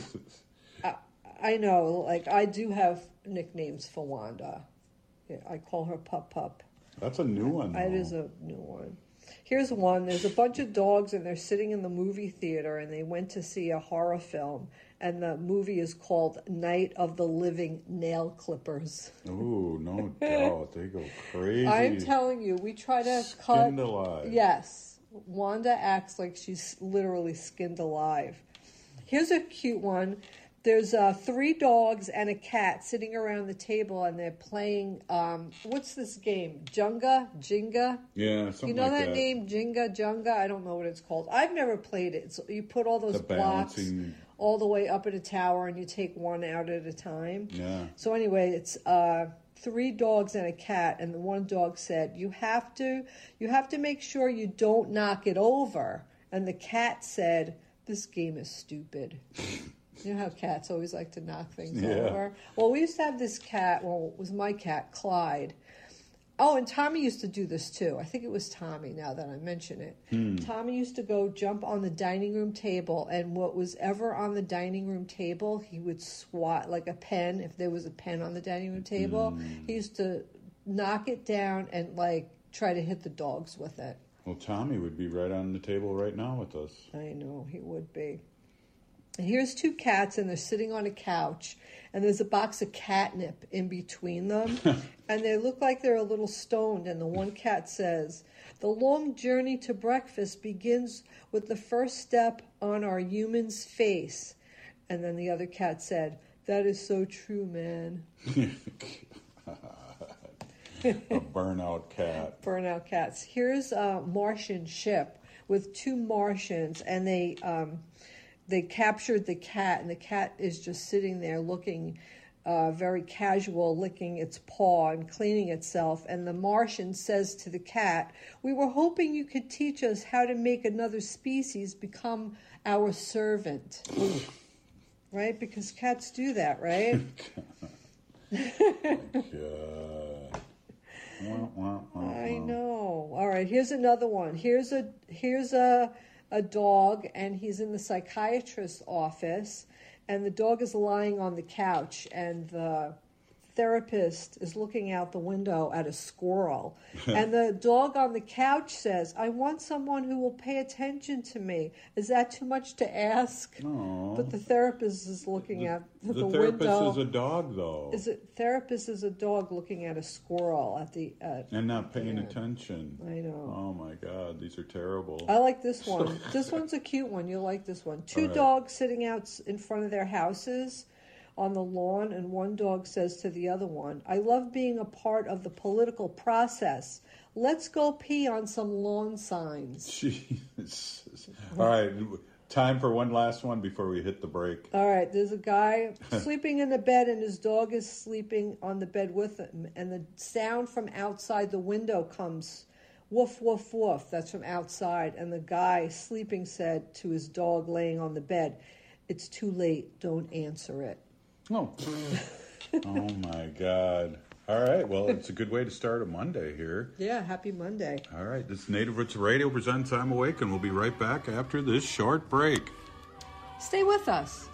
I, I know, like, I do have nicknames for Wanda. Yeah, I call her Pup Pup. That's a new one, though. It is a new one. Here's one. There's a bunch of dogs, and they're sitting in the movie theater, and they went to see a horror film, and the movie is called Night of the Living Nail Clippers. Oh, no doubt. They go crazy. I'm telling you, we try to skinned cut... Skinned alive. Yes. Wanda acts like she's literally skinned alive. Here's a cute one. There's uh, three dogs and a cat sitting around the table, and they're playing, um, what's this game? Jenga? Jenga? Yeah, something You know like that, that name, Jenga? Jenga? I don't know what it's called. I've never played it. So you put all those the blocks balancing... all the way up in a tower, and you take one out at a time. Yeah. So anyway, it's uh, three dogs and a cat, and the one dog said, you have to, you have to make sure you don't knock it over. And the cat said, this game is stupid. You know how cats always like to knock things yeah. over? Well, we used to have this cat. Well, it was my cat, Clyde. Oh, and Tommy used to do this too. I think it was Tommy, now that I mention it. Hmm. Tommy used to go jump on the dining room table, and what was ever on the dining room table, he would swat like a pen. If there was a pen on the dining room table, Hmm. he used to knock it down and like try to hit the dogs with it. Well, Tommy would be right on the table right now with us. I know, he would be. And here's two cats, and they're sitting on a couch, and there's a box of catnip in between them, and they look like they're a little stoned, and the one cat says, the long journey to breakfast begins with the first step on our human's face. And then the other cat said, That is so true, man. A burnout cat. Burnout cats. Here's a Martian ship with two Martians, and they um, they captured the cat, and the cat is just sitting there looking uh, very casual, licking its paw and cleaning itself. And the Martian says to the cat, "We were hoping you could teach us how to make another species become our servant." Right? Because cats do that, right? God. Wah, wah, wah, I know. All right, here's another one. Here's a here's a a dog, and he's in the psychiatrist's office, and the dog is lying on the couch, and the therapist is looking out the window at a squirrel. And the dog on the couch says, "I want someone who will pay attention to me. Is that too much to ask?" Aww. But the therapist is looking the, at the, the the therapist window. is a dog, though. Is it therapist is a dog looking at a squirrel at the uh, and not paying attention. I know. Oh my God, these are terrible. I like this one. This one's a cute one. You'll like this one. Two right. dogs sitting out in front of their houses on the lawn, and one dog says to the other one, "I love being a part of the political process. Let's go pee on some lawn signs." Jesus. All right, time for one last one before we hit the break. All right, there's a guy sleeping in the bed, and his dog is sleeping on the bed with him, and the sound from outside the window comes, woof, woof, woof. That's from outside, and the guy sleeping said to his dog laying on the bed, "It's too late, don't answer it." Oh. Oh my God. All right, well, it's a good way to start a Monday here. Yeah, happy Monday. All right, this is Native Roots Radio presents I'm Awake, and we'll be right back after this short break. Stay with us.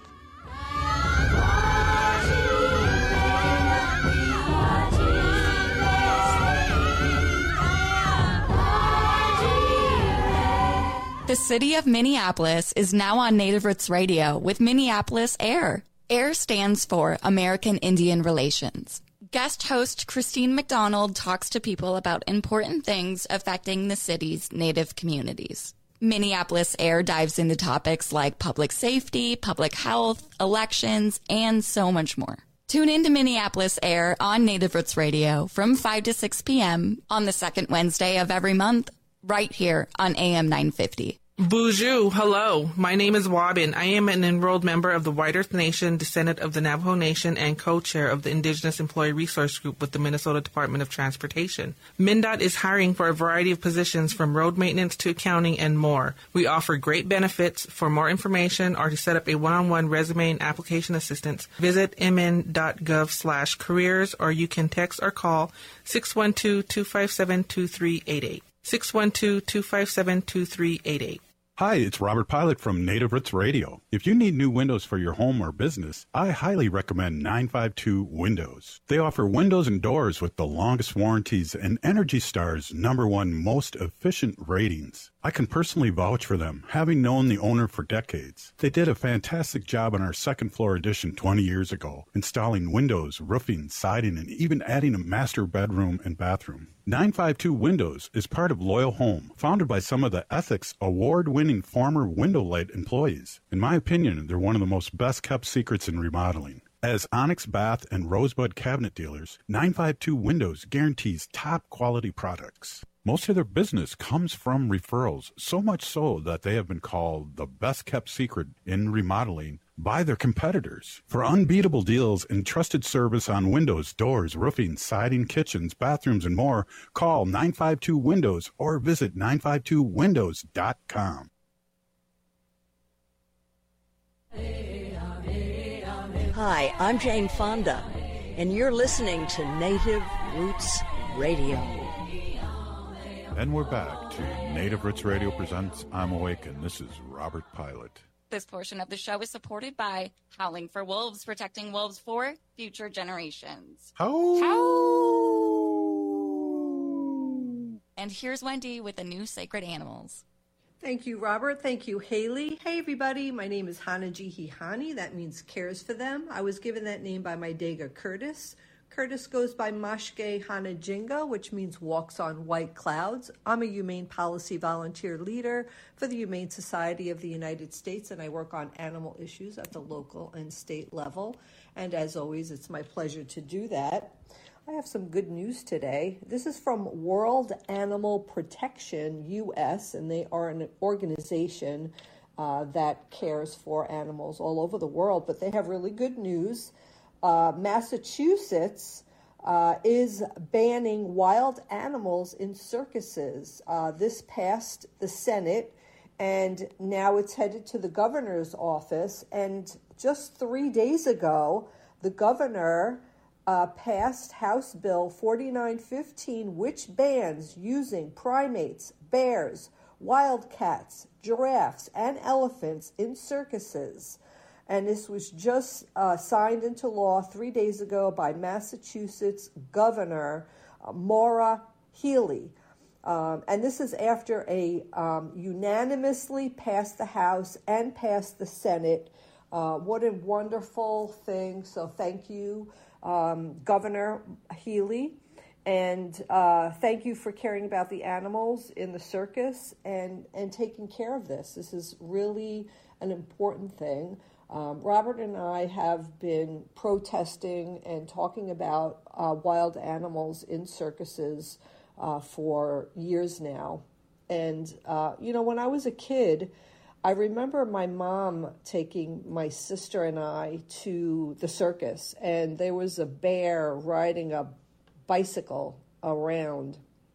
The city of Minneapolis is now on Native Roots Radio with Minneapolis Air. AIR stands for American Indian Relations. Guest host Christine McDonald talks to people about important things affecting the city's Native communities. Minneapolis Air dives into topics like public safety, public health, elections, and so much more. Tune in to Minneapolis Air on Native Roots Radio from five to six p.m. on the second Wednesday of every month, right here on A M nine fifty. Bonjour, hello. My name is Wabin. I am an enrolled member of the White Earth Nation, descendant of the Navajo Nation, and co-chair of the Indigenous Employee Resource Group with the Minnesota Department of Transportation. MnDOT is hiring for a variety of positions from road maintenance to accounting and more. We offer great benefits. For more information or to set up a one-on-one resume and application assistance, visit mn.gov slash careers, or you can text or call six one two, two five seven, two three eight eight. six one two, two five seven, two three eight eight. Hi, it's Robert Pilot from Native Roots Radio. If you need new windows for your home or business, I highly recommend nine five two Windows. They offer windows and doors with the longest warranties and Energy Star's number one most efficient ratings. I can personally vouch for them, having known the owner for decades. They did a fantastic job on our second floor addition twenty years ago, installing windows, roofing, siding, and even adding a master bedroom and bathroom. nine five two Windows is part of Loyal Home, founded by some of the Ethics award-winning former Window Light employees. In my opinion, they're one of the most best-kept secrets in remodeling. As Onyx Bath and Rosebud cabinet dealers, nine five two Windows guarantees top-quality products. Most of their business comes from referrals, so much so that they have been called the best-kept secret in remodeling by their competitors. For unbeatable deals and trusted service on windows, doors, roofing, siding, kitchens, bathrooms, and more, call nine five two Windows or visit nine five two windows dot com. Hi, I'm Jane Fonda, and you're listening to Native Roots Radio. And we're back to Native Roots Radio presents I'm Awake, and this is Robert Pilot. This portion of the show is supported by Howling for Wolves, protecting wolves for future generations. How? How? And here's Wendy with the new Sacred Animals. Thank you, Robert. Thank you, Haley. Hey, everybody. My name is Hanaji Hihani. That means cares for them. I was given that name by my Dega Curtis. Curtis goes by Mashke Hanajinga, which means walks on white clouds. I'm a humane policy volunteer leader for the Humane Society of the United States, and I work on animal issues at the local and state level. And as always, it's my pleasure to do that. I have some good news today. This is from World Animal Protection U S, and they are an organization uh, that cares for animals all over the world, but they have really good news. Uh, Massachusetts uh, is banning wild animals in circuses. Uh, this passed the Senate, and now it's headed to the governor's office. And just three days ago, the governor Uh, passed House Bill forty-nine fifteen, which bans using primates, bears, wildcats, giraffes, and elephants in circuses. And this was just uh, signed into law three days ago by Massachusetts Governor uh, Maura Healey. Um, and this is after a um, unanimously passed the House and passed the Senate. Uh, what a wonderful thing. So thank you, Um, Governor Healey, and uh, thank you for caring about the animals in the circus and, and taking care of this. This is really an important thing. Um, Robert and I have been protesting and talking about uh, wild animals in circuses uh, for years now. And, uh, you know, when I was a kid, I remember my mom taking my sister and I to the circus, and there was a bear riding a bicycle around.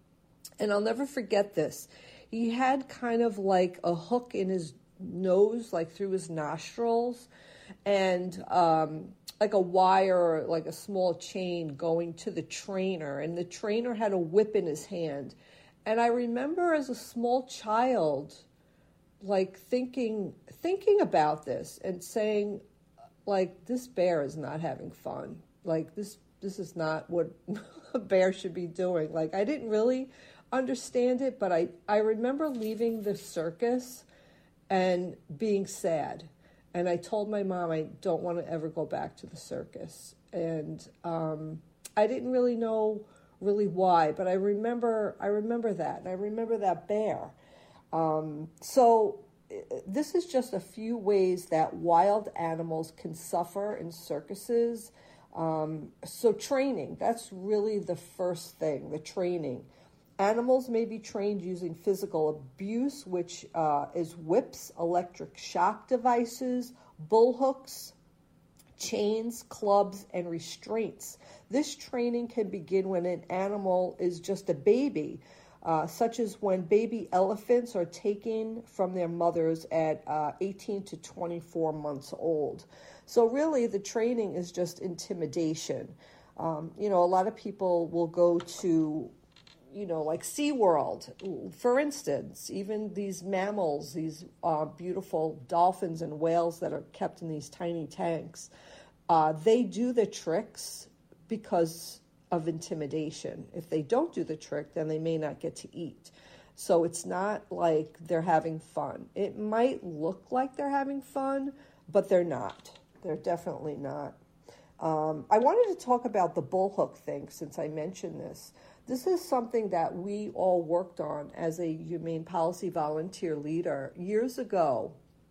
And I'll never forget this. He had kind of like a hook in his nose, like through his nostrils, and um, like a wire, like a small chain going to the trainer. And the trainer had a whip in his hand. And I remember as a small child, like thinking thinking about this and saying, like, this bear is not having fun. Like, this this is not what a bear should be doing. Like, I didn't really understand it, but I, I remember leaving the circus and being sad. And I told my mom I don't want to ever go back to the circus. And um, I didn't really know really why, but I remember I remember that. And I remember that bear. Um, so this is just a few ways that wild animals can suffer in circuses. Um, so training, that's really the first thing, the training. Animals may be trained using physical abuse, which uh, is whips, electric shock devices, bull hooks, chains, clubs, and restraints. This training can begin when an animal is just a baby, Uh, such as when baby elephants are taken from their mothers at uh, eighteen to twenty-four months old. So really the training is just intimidation. Um, you know, a lot of people will go to, you know, like SeaWorld, for instance, even these mammals, these uh, beautiful dolphins and whales that are kept in these tiny tanks, uh, they do the tricks because of intimidation. If they don't do the trick, then they may not get to eat. So it's not like they're having fun. It might look like they're having fun, but they're not. They're definitely not. Um, I wanted to talk about the bullhook thing since I mentioned this. This is something that we all worked on as a humane policy volunteer leader years ago.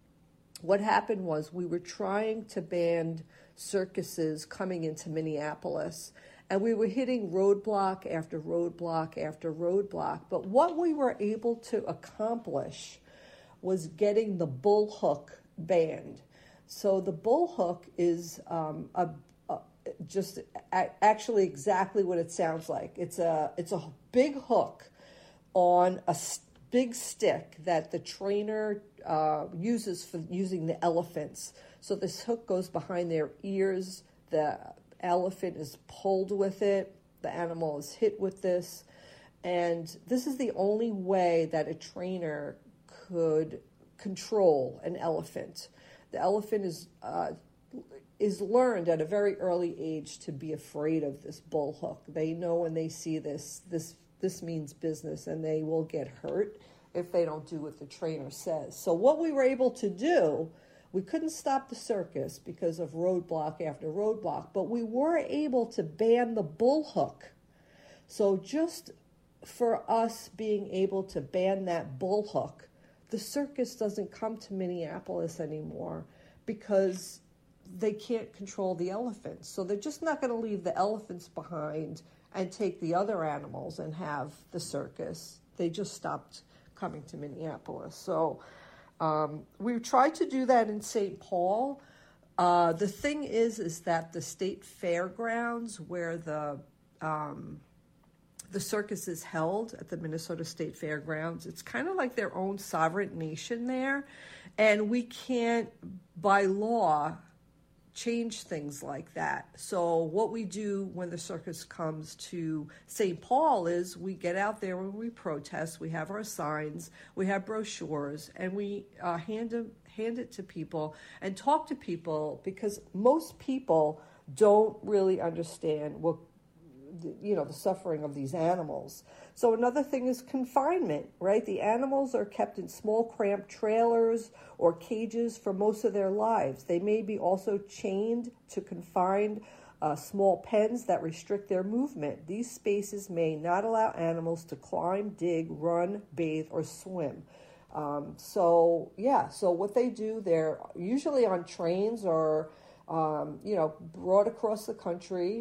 What happened was we were trying to ban circuses coming into Minneapolis, and we were hitting roadblock after roadblock after roadblock. But what we were able to accomplish was getting the bull hook banned. So the bull hook is um, a, a, just a, actually exactly what it sounds like. It's a it's a big hook on a big stick that the trainer uh, uses for using the elephants. So this hook goes behind their ears. The elephant is pulled with it. The animal is hit with this. And this is the only way that a trainer could control an elephant. The elephant is uh, is learned at a very early age to be afraid of this bull hook. They know when they see this, this, this means business, and they will get hurt if they don't do what the trainer says. So what we were able to do, we couldn't stop the circus because of roadblock after roadblock, but we were able to ban the bull hook. So just for us being able to ban that bull hook, the circus doesn't come to Minneapolis anymore because they can't control the elephants. So they're just not going to leave the elephants behind and take the other animals and have the circus. They just stopped coming to Minneapolis. So um, we tried to do that in Saint Paul. Uh, the thing is, is that the state fairgrounds where the um, the circus is held at the Minnesota State Fairgrounds, it's kind of like their own sovereign nation there, and we can't, by law, change things like that. So what we do when the circus comes to Saint Paul is we get out there and we protest. We have our signs, we have brochures, and we uh, hand them, hand it to people and talk to people, because most people don't really understand what, you know, the suffering of these animals. So another thing is confinement, right? The animals are kept in small, cramped trailers or cages for most of their lives. They may be also chained to confined uh, small pens that restrict their movement. These spaces may not allow animals to climb, dig, run, bathe, or swim. Um, so, yeah, so what they do, they're usually on trains or, um, you know, brought across the country.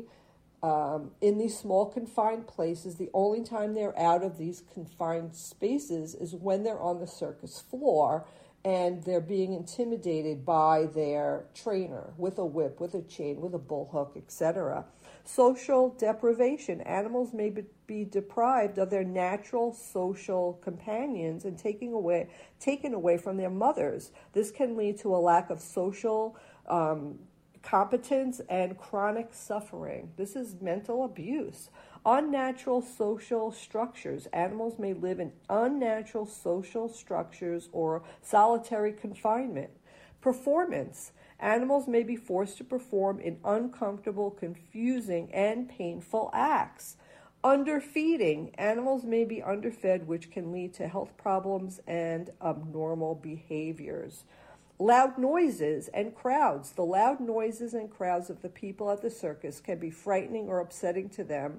Um, in these small confined places. The only time they're out of these confined spaces is when they're on the circus floor and they're being intimidated by their trainer with a whip, with a chain, with a bull hook, et cetera. Social deprivation. Animals may be, be deprived of their natural social companions and taking away, taken away from their mothers. This can lead to a lack of social um, competence and chronic suffering. This is mental abuse. Unnatural social structures. Animals may live in unnatural social structures or solitary confinement. Performance. Animals may be forced to perform in uncomfortable, confusing, and painful acts. Underfeeding. Animals may be underfed, which can lead to health problems and abnormal behaviors. Loud noises and crowds. The loud noises and crowds of the people at the circus can be frightening or upsetting to them.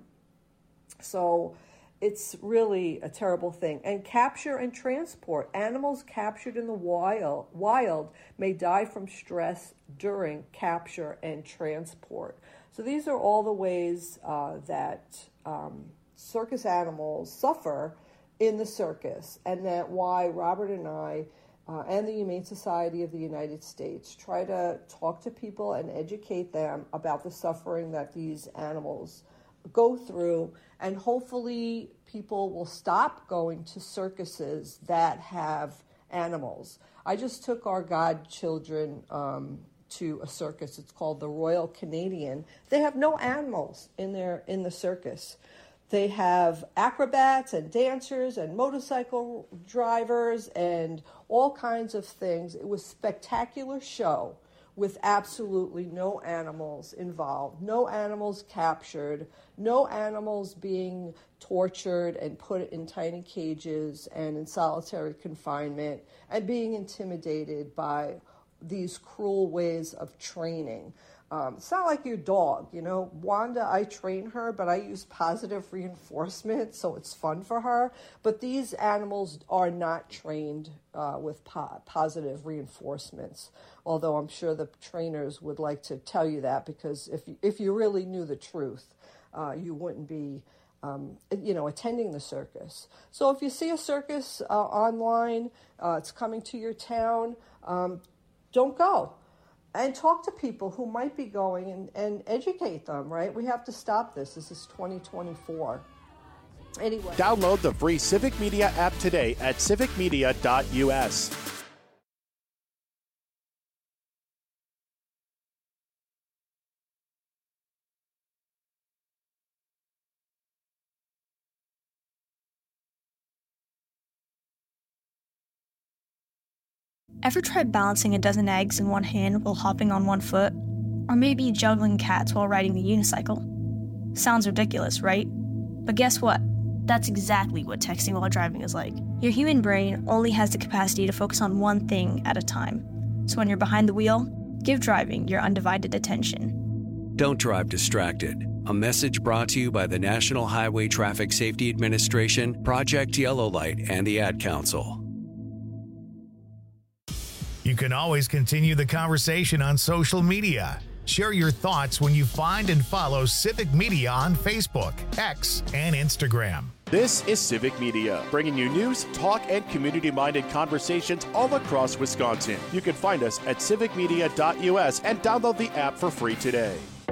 So it's really a terrible thing. And capture and transport. Animals captured in the wild, wild may die from stress during capture and transport. So these are all the ways uh, that um, circus animals suffer in the circus, and that why Robert and I Uh, and the Humane Society of the United States try to talk to people and educate them about the suffering that these animals go through, and hopefully people will stop going to circuses that have animals. I just took our godchildren um, to a circus. It's called the Royal Canadian. They have no animals in their in the circus. They have acrobats and dancers and motorcycle drivers and all kinds of things. It was a spectacular show with absolutely no animals involved, no animals captured, no animals being tortured and put in tiny cages and in solitary confinement and being intimidated by these cruel ways of training. Um, it's not like your dog, you know. Wanda, I train her, but I use positive reinforcement, so it's fun for her. But these animals are not trained uh, with po- positive reinforcements, although I'm sure the trainers would like to tell you that, because if you, if you really knew the truth, uh, you wouldn't be, um, you know, attending the circus. So if you see a circus uh, online, uh, it's coming to your town, um, don't go. And talk to people who might be going and, and educate them, right? We have to stop this. This is twenty twenty-four. Anyway. Download the free Civic Media app today at civic media dot u s. Ever tried balancing a dozen eggs in one hand while hopping on one foot? Or maybe juggling cats while riding the unicycle? Sounds ridiculous, right? But guess what? That's exactly what texting while driving is like. Your human brain only has the capacity to focus on one thing at a time. So when you're behind the wheel, give driving your undivided attention. Don't drive distracted. A message brought to you by the National Highway Traffic Safety Administration, Project Yellow Light, and the Ad Council. You can always continue the conversation on social media. Share your thoughts when you find and follow Civic Media on Facebook, X, and Instagram. This is Civic Media, bringing you news, talk, and community-minded conversations all across Wisconsin. You can find us at civic media dot U S and download the app for free today.